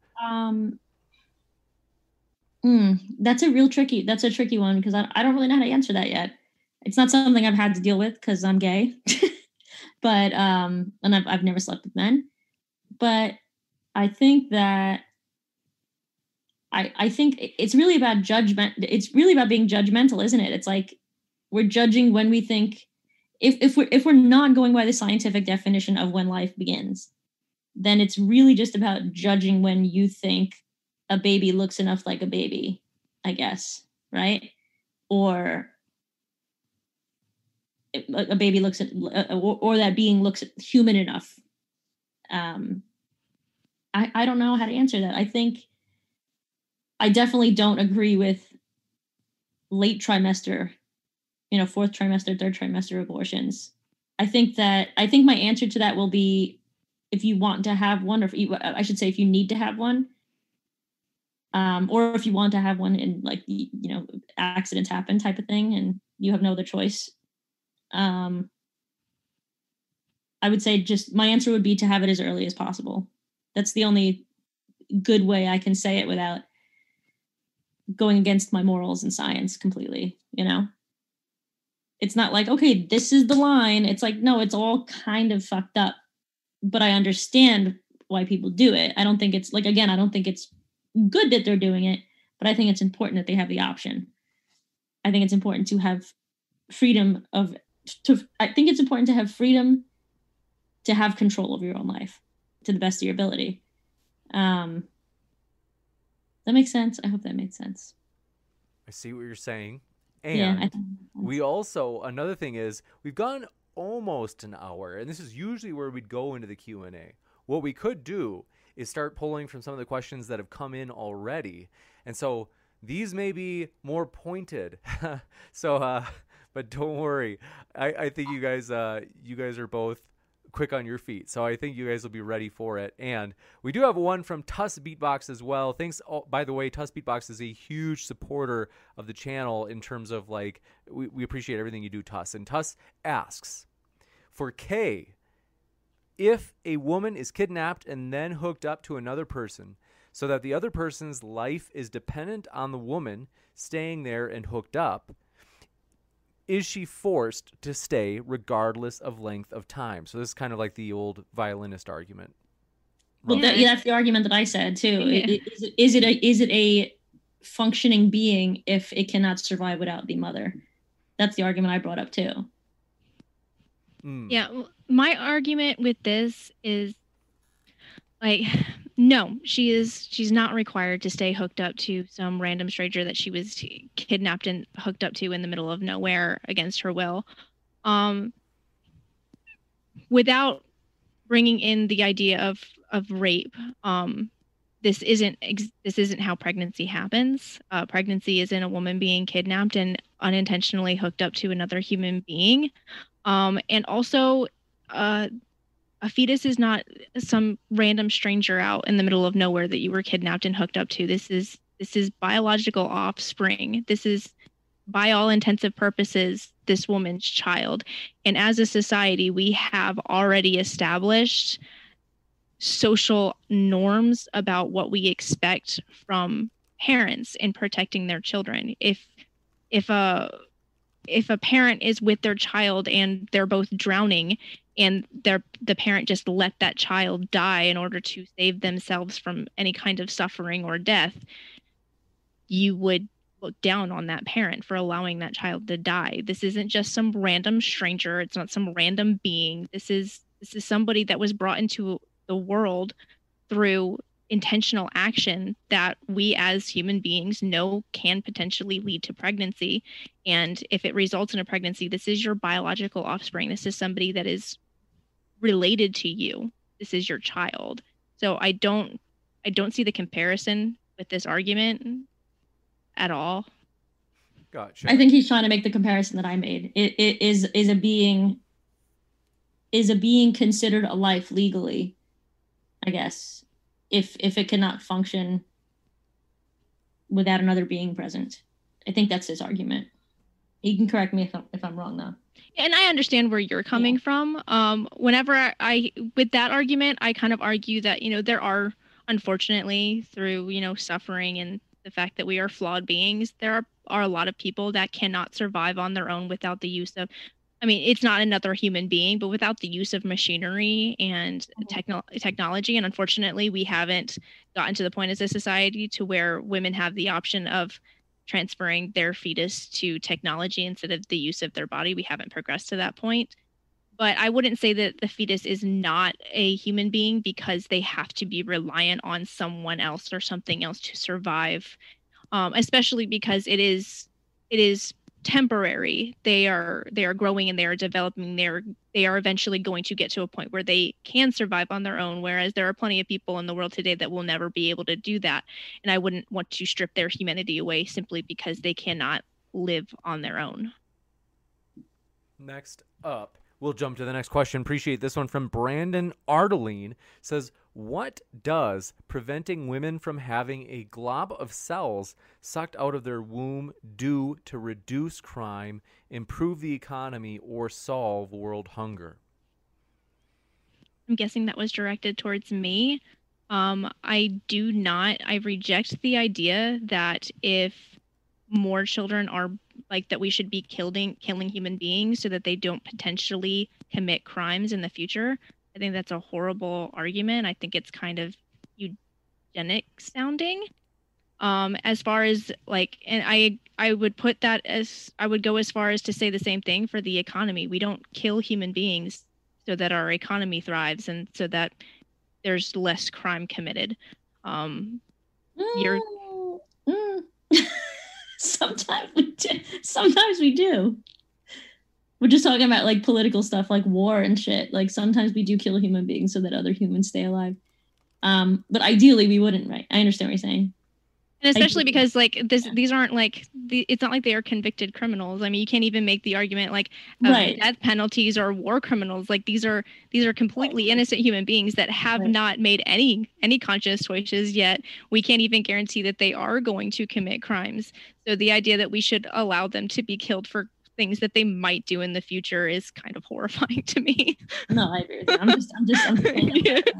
that's a tricky one, because I don't really know how to answer that yet. It's not something I've had to deal with because I'm gay, but and I've never slept with men. But I think that I think it's really about judgment. It's really about being judgmental, isn't it? It's like we're judging when we think, if we're not going by the scientific definition of when life begins, then it's really just about judging when you think a baby looks enough like a baby, I guess, right? Or a baby looks at, or that being looks human enough. I don't know how to answer that. I think I definitely don't agree with late trimester, fourth trimester, third trimester abortions. I think my answer to that will be, if you want to have one, or I should say, if you need to have one, or if you want to have one and, like, accidents happen type of thing and you have no other choice. I would say just my answer would be to have it as early as possible. That's the only good way I can say it without going against my morals and science completely, It's not like, okay, this is the line. It's like, no, it's all kind of fucked up. But I understand why people do it. I don't think it's, like, again, I don't think it's good that they're doing it, but I think it's important that they have the option. I think it's important to have freedom to have control of your own life to the best of your ability. That makes sense. I hope that made sense. I see what you're saying. And we also, another thing is, we've gone almost an hour, and this is usually where we'd go into the Q&A. What we could do is start pulling from some of the questions that have come in already. And so these may be more pointed. But don't worry. I think you guys are both quick on your feet, so I think you guys will be ready for it. And we do have one from Tuss Beatbox as well. Thanks. By the way, Tuss Beatbox is a huge supporter of the channel in terms of, like, we appreciate everything you do, Tuss. And Tuss asks, for Kay, if a woman is kidnapped and then hooked up to another person so that the other person's life is dependent on the woman staying there and hooked up, is she forced to stay regardless of length of time? So this is kind of like the old violinist argument. Well, that's the argument that I said too. Yeah. Is it a functioning being if it cannot survive without the mother? That's the argument I brought up too. Yeah, my argument with this is, like, no, she's not required to stay hooked up to some random stranger that she was kidnapped and hooked up to in the middle of nowhere against her will. Without bringing in the idea of rape, this isn't how pregnancy happens. Pregnancy is in a woman being kidnapped and unintentionally hooked up to another human being. And also, a fetus is not some random stranger out in the middle of nowhere that you were kidnapped and hooked up to. This is biological offspring. This is, by all intensive purposes, this woman's child. And as a society, we have already established social norms about what we expect from parents in protecting their children. If if a parent is with their child and they're both drowning and the parent just let that child die in order to save themselves from any kind of suffering or death, you would look down on that parent for allowing that child to die. This isn't just some random stranger. It's not some random being. This is somebody that was brought into the world through intentional action that we as human beings know can potentially lead to pregnancy. And if it results in a pregnancy, this is your biological offspring. This is somebody that is related to you. This is your child. So I don't see the comparison with this argument at all. Gotcha. I think he's trying to make the comparison that I made. It is a being considered a life legally, I guess, if it cannot function without another being present. I think that's his argument. He can correct me if I'm wrong, though. And I understand where you're coming from. Whenever I with that argument, I kind of argue that, there are, unfortunately, through, suffering and the fact that we are flawed beings, there are a lot of people that cannot survive on their own without the use of, it's not another human being, but without the use of machinery and technology. And unfortunately, we haven't gotten to the point as a society to where women have the option of transferring their fetus to technology instead of the use of their body. We haven't progressed to that point. But I wouldn't say that the fetus is not a human being because they have to be reliant on someone else or something else to survive, especially because it is temporary. They are growing and they are developing. They are eventually going to get to a point where they can survive on their own, whereas there are plenty of people in the world today that will never be able to do that. And I wouldn't want to strip their humanity away simply because they cannot live on their own. Next up, we'll jump to the next question. Appreciate this one from Brandon Ardeline. Says, what does preventing women from having a glob of cells sucked out of their womb do to reduce crime, improve the economy, or solve world hunger? I'm guessing that was directed towards me. I reject the idea that if more children are that we should be killing human beings so that they don't potentially commit crimes in the future. I think that's a horrible argument. I think it's kind of eugenic sounding. As far as and I would put that as, I would go as far as to say the same thing for the economy. We don't kill human beings so that our economy thrives and so that there's less crime committed. Sometimes we do. Sometimes we do. We're just talking about political stuff like war and shit. Sometimes we do kill human beings so that other humans stay alive. But ideally we wouldn't, right? I understand what you're saying. And especially because these aren't it's not like they are convicted criminals. You can't even make the argument death penalties or war criminals. These are completely innocent human beings that have not made any conscious choices yet. We can't even guarantee that they are going to commit crimes. So the idea that we should allow them to be killed for things that they might do in the future is kind of horrifying to me. No, I agree with you. I'm just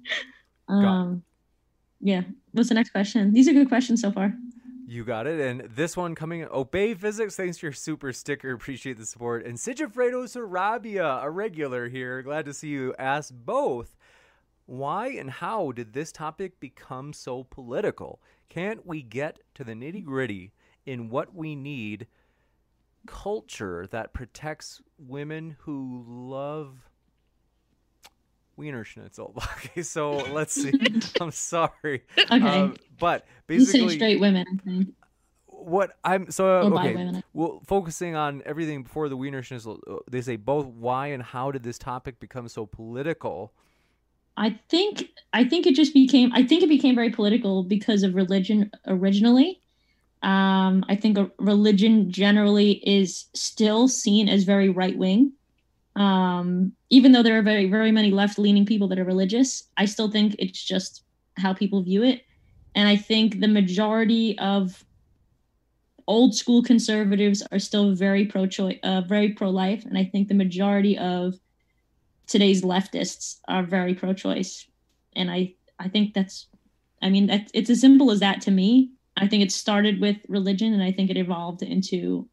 yeah. What's the next question? These are good questions so far. You got it. And this one coming, Obey Physics, thanks for your super sticker. Appreciate the support. And Sigifredo Sarabia, a regular here. Glad to see you. Ask both, why and how did this topic become so political? Can't we get to the nitty gritty in what we need? Culture that protects women who love Wiener Schnitzel. Okay, so let's see. I'm sorry. Okay. But basically, you say straight women, I think. What I'm so okay. Women. Well, focusing on everything before the Wiener Schnitzel, they say both why and how did this topic become so political? I think it became very political because of religion originally. I think religion generally is still seen as very right-wing. Even though there are very, very many left-leaning people that are religious, I still think it's just how people view it. And I think the majority of old school conservatives are still very pro-choice, very pro-life. And I think the majority of today's leftists are very pro-choice. And I think it's as simple as that to me. I think it started with religion, and I think it evolved into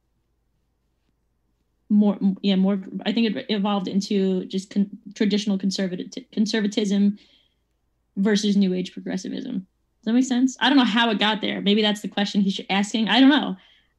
more. I think it evolved into just traditional conservatism versus new age progressivism. Does that make sense? I don't know how it got there. Maybe that's the question he's asking. I don't know.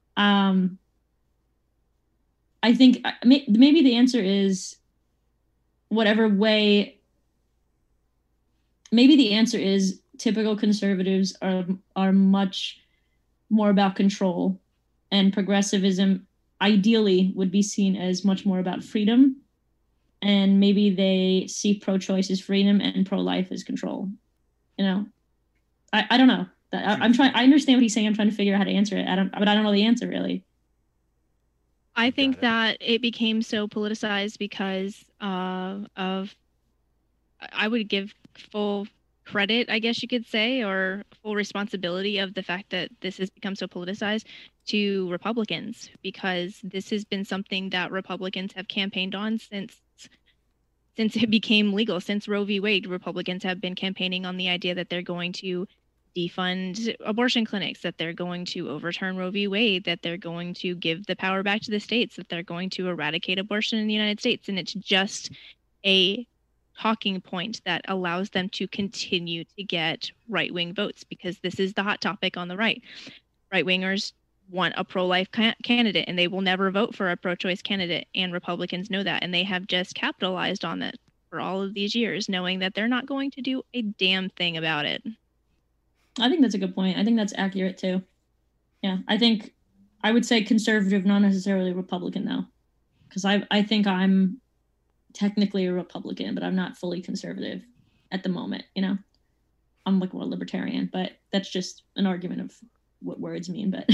I think maybe the answer is whatever way. Maybe the answer is typical conservatives are much more about control, and progressivism ideally would be seen as much more about freedom, and maybe they see pro-choice as freedom and pro-life as control. I don't know. I'm trying. I understand what he's saying. I'm trying to figure out how to answer it. But I don't know the answer really. I think that it became so politicized because of, I would give full credit, I guess you could say, or full responsibility of the fact that this has become so politicized to Republicans, because this has been something that Republicans have campaigned on since it became legal. Since Roe v. Wade, Republicans have been campaigning on the idea that they're going to defund abortion clinics, that they're going to overturn Roe v. Wade, that they're going to give the power back to the states, that they're going to eradicate abortion in the United States. And it's just a talking point that allows them to continue to get right-wing votes, because this is the hot topic on the right. Right-wingers want a pro-life candidate, and they will never vote for a pro-choice candidate, and Republicans know that, and they have just capitalized on that for all of these years, knowing that they're not going to do a damn thing about it. I think that's a good point. I think that's accurate too. Yeah, I think I would say conservative, not necessarily Republican though, because I think I'm technically a Republican, but I'm not fully conservative at the moment. I'm like more libertarian, but that's just an argument of what words mean. But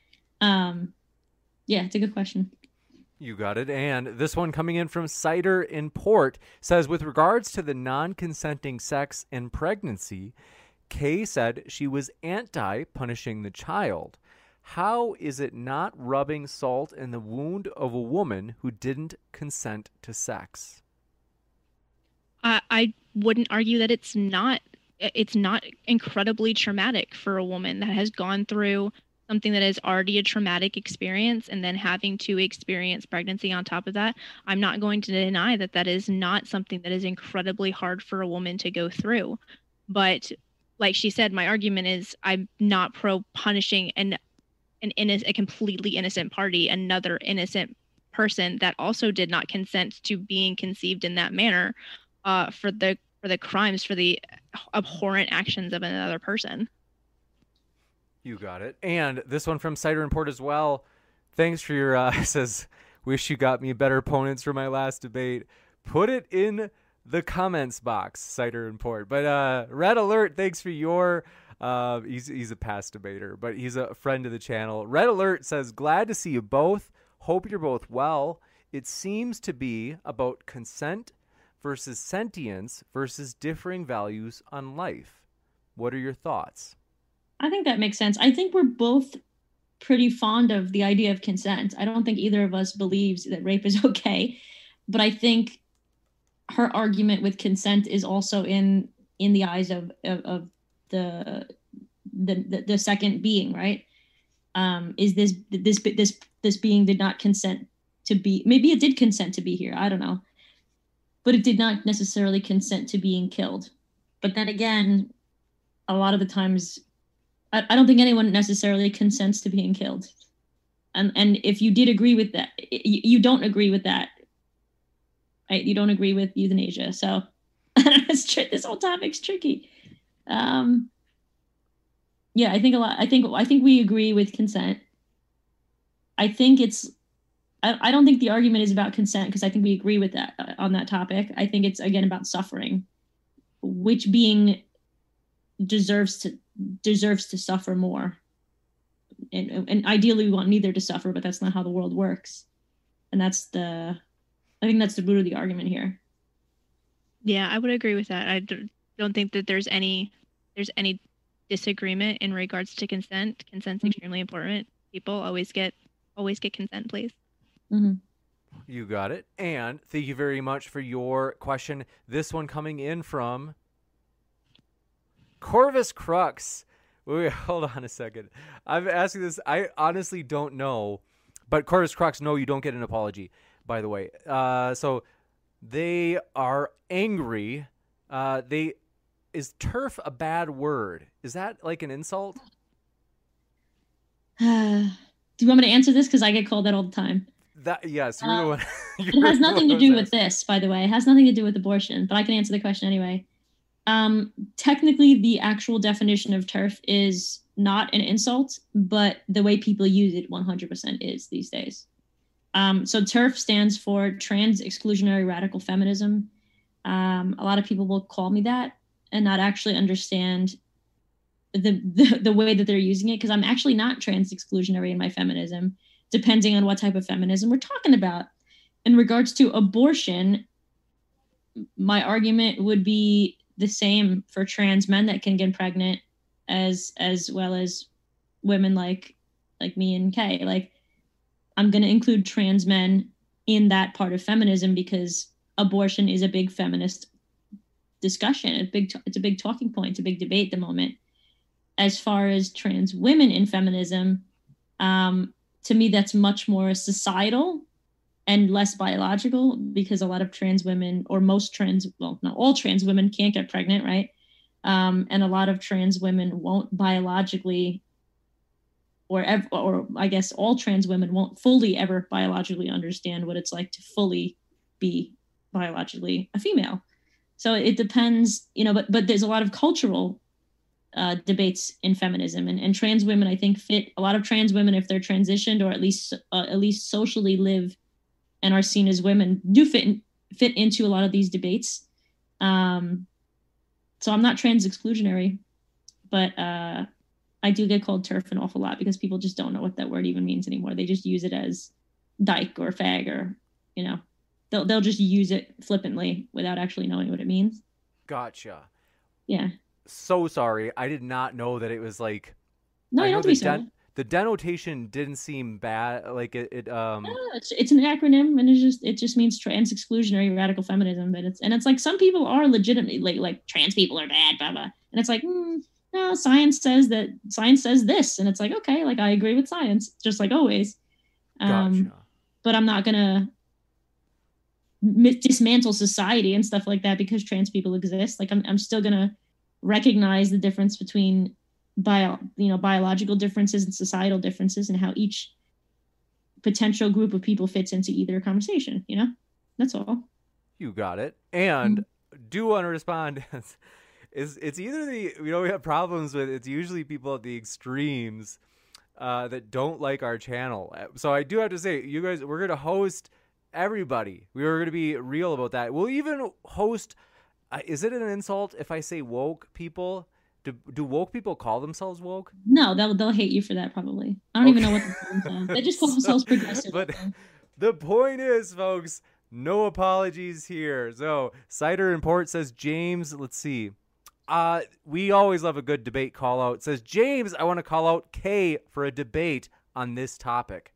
yeah, it's a good question. You got it. And this one coming in from Cider in Port says, with regards to the non-consenting sex and pregnancy, Kay said she was anti-punishing the child. How is it not rubbing salt in the wound of a woman who didn't consent to sex? I wouldn't argue that it's not incredibly traumatic for a woman that has gone through something that is already a traumatic experience, and then having to experience pregnancy on top of that. I'm not going to deny that that is not something that is incredibly hard for a woman to go through. But like she said, my argument is I'm not pro punishing a completely innocent party, another innocent person that also did not consent to being conceived in that manner, for the crimes, for the abhorrent actions of another person. You got it. And this one from Cider and Port as well. Thanks for your says, wish you got me better opponents for my last debate. Put it in the comments box, Cider and Port. But Red Alert, thanks for your he's a past debater, but he's a friend of the channel. Red Alert says, glad to see you both. Hope you're both well. It seems to be about consent versus sentience versus differing values on life. What are your thoughts? I think that makes sense. I think we're both pretty fond of the idea of consent. I don't think either of us believes that rape is okay, but I think her argument with consent is also in the eyes of the second being, right? Is this being did not consent to be, maybe it did consent to be here, I don't know, but it did not necessarily consent to being killed. But then again, a lot of the times I don't think anyone necessarily consents to being killed. And if you did agree with that, you don't agree with that, right? You don't agree with euthanasia. So this whole topic's tricky. Yeah, I think we agree with consent. I think I don't think the argument is about consent, because I think we agree with that on that topic. I think it's again about suffering. Which being deserves to suffer more, and ideally we want neither to suffer, but that's not how the world works, and I think that's the root of the argument here. Yeah, I would agree with that. I don't think that there's any disagreement in regards to consent. Consent's extremely important. People always get consent, please. Mm-hmm. You got it. And thank you very much for your question. This one coming in from Corvus Crux. Wait, hold on a second. I'm asking this. I honestly don't know, but Corvus Crux, no, you don't get an apology. By the way, so they are angry. Is turf a bad word? Is that like an insult? Do you want me to answer this? Because I get called that all the time. That yes, you're the one. It has nothing to do with this, by the way. It has nothing to do with abortion, but I can answer the question anyway. Technically, the actual definition of turf is not an insult, but the way people use it 100% is these days. So TERF stands for Trans Exclusionary Radical Feminism. A lot of people will call me that and not actually understand the way that they're using it, because I'm actually not trans exclusionary in my feminism, depending on what type of feminism we're talking about. In regards to abortion, my argument would be the same for trans men that can get pregnant as well as women like me and Kay. Like, I'm going to include trans men in that part of feminism because abortion is a big feminist discussion. It's a big talking point. It's a big debate at the moment. As far as trans women in feminism, to me, that's much more societal and less biological, because a lot of trans women, or most trans, well, not all trans women, can't get pregnant, right? And a lot of trans women won't biologically, or I guess all trans women won't fully ever biologically understand what it's like to fully be biologically a female. So it depends, but there's a lot of cultural debates in feminism, and trans women, I think, fit. A lot of trans women, if they're transitioned or at least socially live and are seen as women, do fit into a lot of these debates. So I'm not trans exclusionary, but I do get called TERF an awful lot because people just don't know what that word even means anymore. They just use it as dyke or fag, or they'll just use it flippantly without actually knowing what it means. Gotcha. Yeah. So sorry. I did not know that it was like. No, you don't have to be sorry. The denotation didn't seem bad. Like it. No, it's an acronym, and it just means trans exclusionary radical feminism. But it's like some people are legitimately like trans people are bad, blah blah, and it's like no, science says this, and it's like, okay, like I agree with science, just like always. Gotcha. But I'm not gonna dismantle society and stuff like that because trans people exist. Like I'm still gonna recognize the difference between biological differences and societal differences, and how each potential group of people fits into either conversation. That's all. You got it. And do want to respond. It's either we have problems with, it's usually people at the extremes that don't like our channel. So I do have to say, you guys, we're going to host everybody. We are going to be real about that. We'll even host, is it an insult if I say woke people? Do woke people call themselves woke? No, they'll hate you for that probably. I don't even know what they're called. They just call themselves progressive. But the point is, folks, no apologies here. So Cider Import says, James, let's see. We always love a good debate call out. It says, James, I want to call out Kay for a debate on this topic.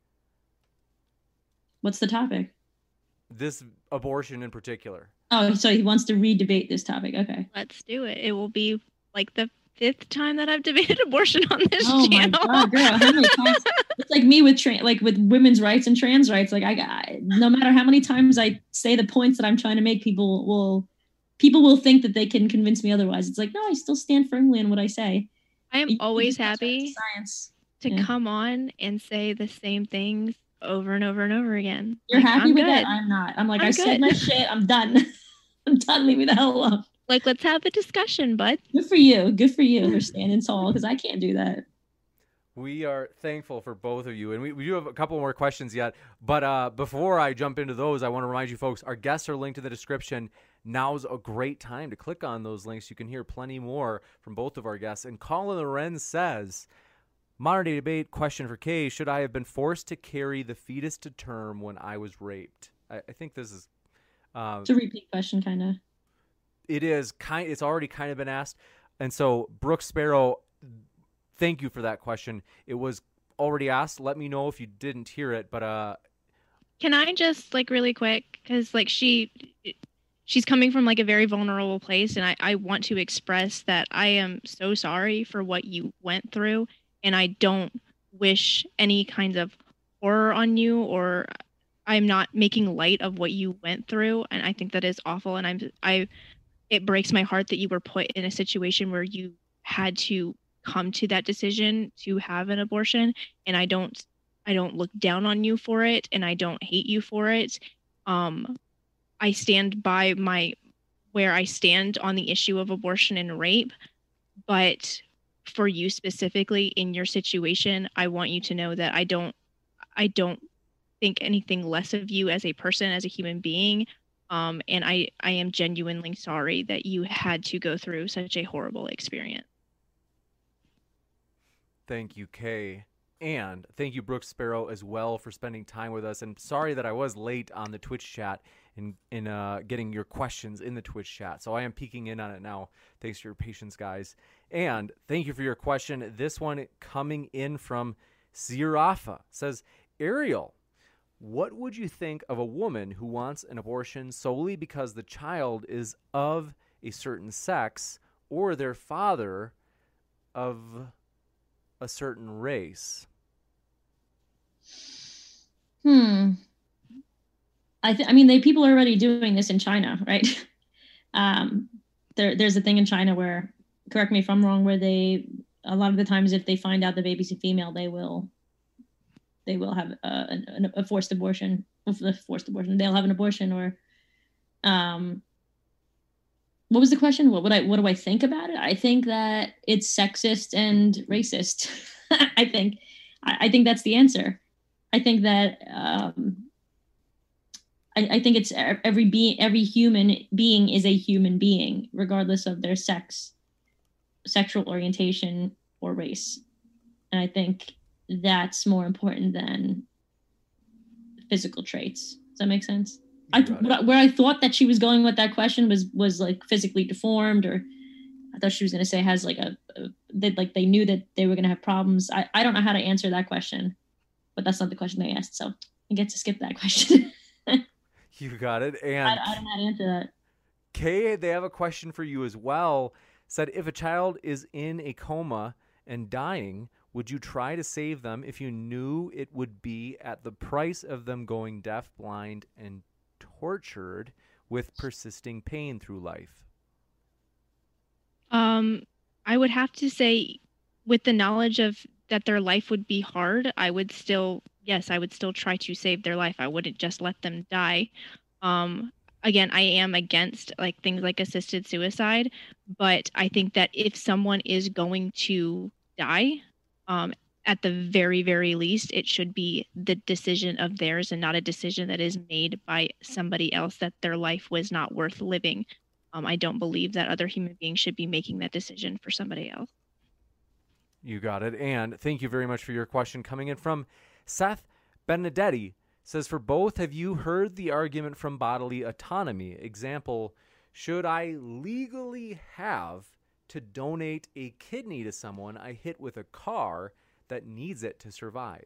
What's the topic? This abortion in particular. Oh, so he wants to re-debate this topic. Okay. Let's do it. It will be like the 5th time that I've debated abortion on this channel. Oh my God, girl. How many times? It's like me with with women's rights and trans rights. Like no matter how many times I say the points that I'm trying to make, people will think that they can convince me otherwise. It's like, no, I still stand firmly on what I say. I am always happy to come on and say the same things over and over and over again. You're happy with that? I'm not. I'm like, I said my shit. I'm done. I'm done. Leave me the hell alone. Like, let's have the discussion, bud. Good for you. Good for you for standing tall, because I can't do that. We are thankful for both of you. And we do have a couple more questions yet. But before I jump into those, I want to remind you folks, our guests are linked in the description. Now's a great time to click on those links. You can hear plenty more from both of our guests. And Colin Lorenz says, modern day debate question for Kay: should I have been forced to carry the fetus to term when I was raped? I think this is... it's a repeat question, kind of. It is it's already kind of been asked. And so Brooke Sparrow, thank you for that question. It was already asked. Let me know if you didn't hear it, but can I just really quick, because she she's coming from like a very vulnerable place, and I want to express that I am so sorry for what you went through, and I don't wish any kinds of horror on you, or I'm not making light of what you went through, and I think that is awful, and I it breaks my heart that you were put in a situation where you had to come to that decision to have an abortion, and I don't look down on you for it, and I don't hate you for it. um I stand by my where I stand on the issue of abortion and rape, but for you specifically in your situation, I want you to know that I don't think anything less of you as a person, as a human being. And I am genuinely sorry that you had to go through such a horrible experience. Thank you, Kay. And thank you, Brooke Sparrow, as well, for spending time with us. And sorry that I was late on the Twitch chat in getting your questions in the Twitch chat. So I am peeking in on it now. Thanks for your patience, guys. And thank you for your question. This one coming in from Zirafa says, Ariel, what would you think of a woman who wants an abortion solely because the child is of a certain sex or their father of a certain race? I mean, people are already doing this in China, right? There's a thing in China where, correct me if I'm wrong, where a lot of the times if they find out the baby's a female, they will have a forced abortion. They'll have an abortion. Or what was the question? What do I think about it? I think that it's sexist and racist. I think that's the answer. I think that I think it's every human being is a human being, regardless of their sex, sexual orientation, or race. And I think that's more important than physical traits. Does that make sense? Where I thought that she was going with that question was like physically deformed, or I thought she was going to say has like they knew that they were going to have problems. I don't know how to answer that question, but that's not the question they asked, so I get to skip that question. You got it. And I don't know how to answer that. Kay, they have a question for you as well. Said, if a child is in a coma and dying, would you try to save them if you knew it would be at the price of them going deaf, blind, and tortured with persisting pain through life? I would have to say, with the knowledge of that their life would be hard, I would still try to save their life. I wouldn't just let them die. Again, I am against like things like assisted suicide, but I think that if someone is going to die, at the very, very least, it should be the decision of theirs and not a decision that is made by somebody else that their life was not worth living. I don't believe that other human beings should be making that decision for somebody else. You got it. And thank you very much for your question. Coming in from Seth Benedetti, says, for both, have you heard the argument from bodily autonomy? Example, should I legally have to donate a kidney to someone I hit with a car that needs it to survive?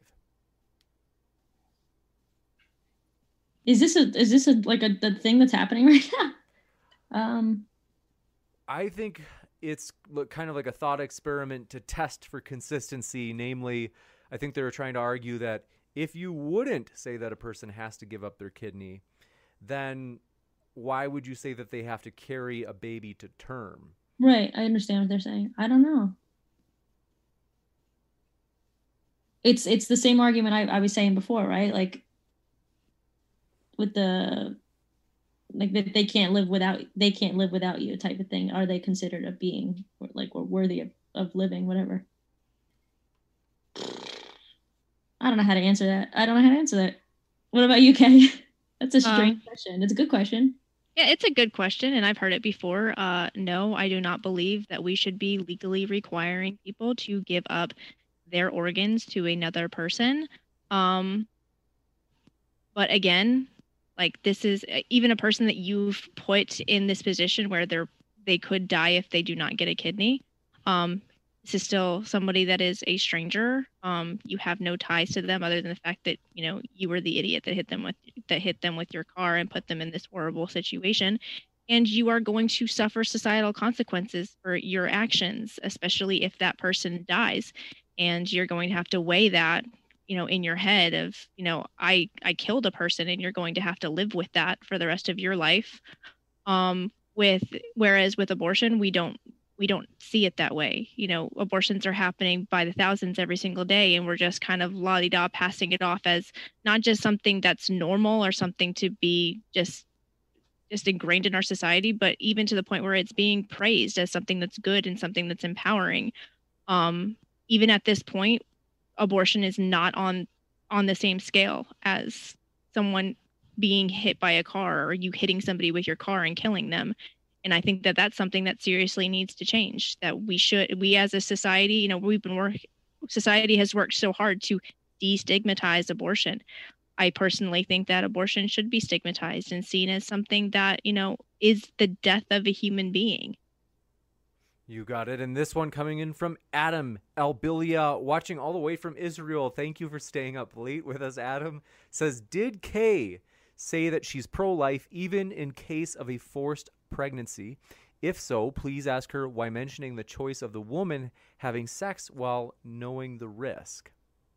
Is this the thing that's happening right now? I think it's kind of like a thought experiment to test for consistency. Namely, I think they were trying to argue that if you wouldn't say that a person has to give up their kidney, then why would you say that they have to carry a baby to term? Right. I understand what they're saying. I don't know. It's the same argument I was saying before, right? Like with the that they can't live without you type of thing. Are they considered a being or worthy of living, whatever? I don't know how to answer that. What about you, Kay? That's a strange question. It's a good question. Yeah, it's a good question, and I've heard it before. No, I do not believe that we should be legally requiring people to give up their organs to another person. But again, like this is even a person that you've put in this position where they could die if they do not get a kidney. This is still somebody that is a stranger. You have no ties to them other than the fact that you were the idiot that hit them with your car and put them in this horrible situation. and you are going to suffer societal consequences for your actions, especially if that person dies. And you're going to have to weigh that, in your head of, I killed a person, and you're going to have to live with that for the rest of your life. Whereas with abortion, we don't see it that way. Abortions are happening by the thousands every single day, and we're just kind of la-di-da passing it off as not just something that's normal or something to be just ingrained in our society, but even to the point where it's being praised as something that's good and something that's empowering. Even at this point, abortion is not on the same scale as someone being hit by a car or you hitting somebody with your car and killing them. And I think that that's something that seriously needs to change, that we as a society, society has worked so hard to destigmatize abortion. I personally think that abortion should be stigmatized and seen as something that, is the death of a human being. You got it. And this one coming in from Adam Albilia, watching all the way from Israel. Thank you for staying up late with us, Adam. Says, did Kay say that she's pro-life even in case of a forced pregnancy? If so, please ask her why mentioning the choice of the woman having sex while knowing the risk.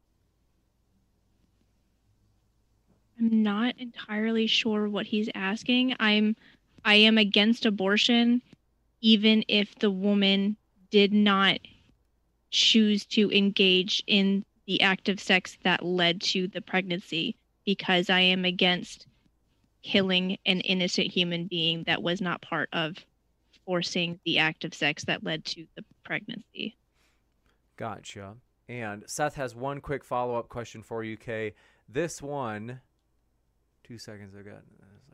I'm not entirely sure what he's asking. I am against abortion even if the woman did not choose to engage in the act of sex that led to the pregnancy, because I am against killing an innocent human being that was not part of forcing the act of sex that led to the pregnancy. Gotcha. And Seth has one quick follow-up question for you, Kay. This one, 2 seconds, I got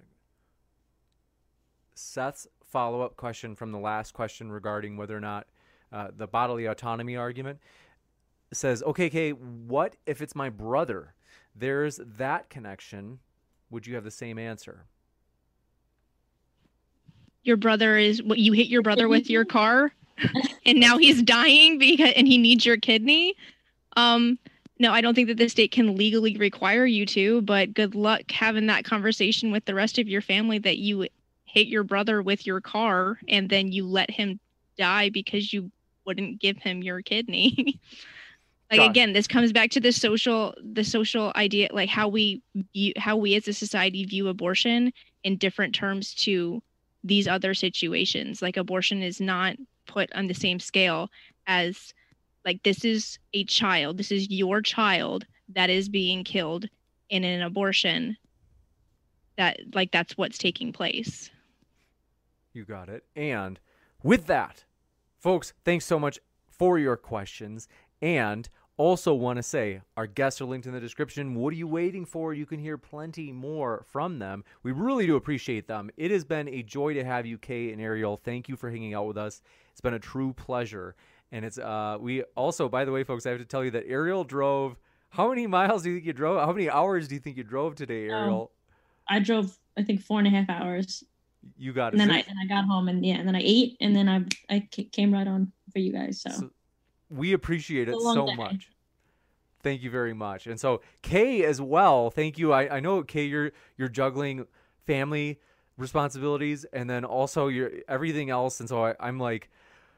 Seth's follow-up question from the last question regarding whether or not the bodily autonomy argument says, okay, Kay, what if it's my brother? There's that connection. Would you have the same answer? Your brother is what you hit your brother with your car and now he's dying and he needs your kidney. No, I don't think that the state can legally require you to, but good luck having that conversation with the rest of your family that you hit your brother with your car and then you let him die because you wouldn't give him your kidney. Again, this comes back to the social idea, like how we as a society view abortion in different terms to these other situations. Like abortion is not put on the same scale as, like, this is a child. This is your child that is being killed in an abortion. That's what's taking place. You got it. And with that, folks, thanks so much for your questions. And also want to say, our guests are linked in the description. What are you waiting for? You can hear plenty more from them. We really do appreciate them. It has been a joy to have you, Kay and Ariel. Thank you for hanging out with us. It's been a true pleasure. And it's we also, by the way, folks, I have to tell you that Ariel drove. How many miles do you think you drove? How many hours do you think you drove today, Ariel? I drove, I think, 4.5 hours. You got it. And then I got home and then I ate and then I came right on for you guys. So we appreciate it so much. Thank you very much. And so Kay as well, thank you. I know, Kay, you're juggling family responsibilities and then also your everything else. And so I'm like,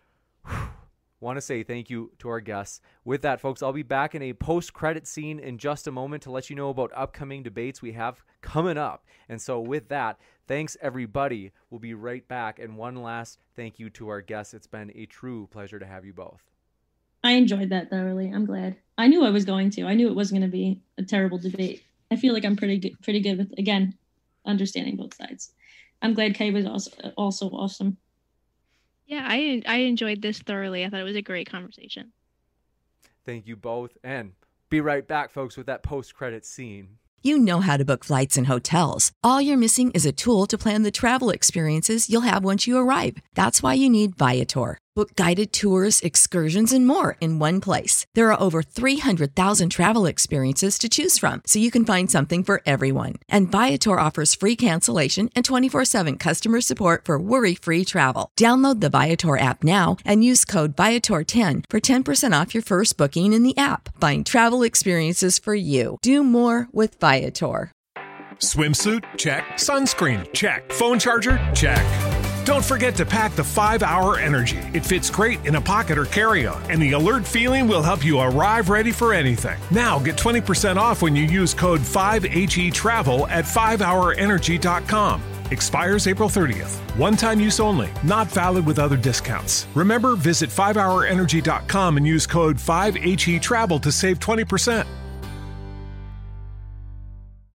want to say thank you to our guests. With that, folks, I'll be back in a post-credit scene in just a moment to let you know about upcoming debates we have coming up. And so with that, thanks, everybody. We'll be right back. And one last thank you to our guests. It's been a true pleasure to have you both. I enjoyed that thoroughly. I'm glad. I knew I was going to. I knew it wasn't going to be a terrible debate. I feel like I'm pretty good with, again, understanding both sides. I'm glad Kay was also awesome. Yeah, I enjoyed this thoroughly. I thought it was a great conversation. Thank you both. And be right back, folks, with that post-credit scene. You know how to book flights and hotels. All you're missing is a tool to plan the travel experiences you'll have once you arrive. That's why you need Viator. Book guided tours, excursions, and more in one place. There are over 300,000 travel experiences to choose from, so you can find something for everyone. And Viator offers free cancellation and 24/7 customer support for worry-free travel. Download the Viator app now and use code Viator10 for 10% off your first booking in the app. Find travel experiences for you. Do more with Viator. Swimsuit? Check. Sunscreen? Check. Phone charger? Check. Don't forget to pack the 5-Hour Energy. It fits great in a pocket or carry-on, and the alert feeling will help you arrive ready for anything. Now get 20% off when you use code 5HETRAVEL at 5hourenergy.com. Expires April 30th. One-time use only. Not valid with other discounts. Remember, visit 5hourenergy.com and use code 5HETRAVEL to save 20%.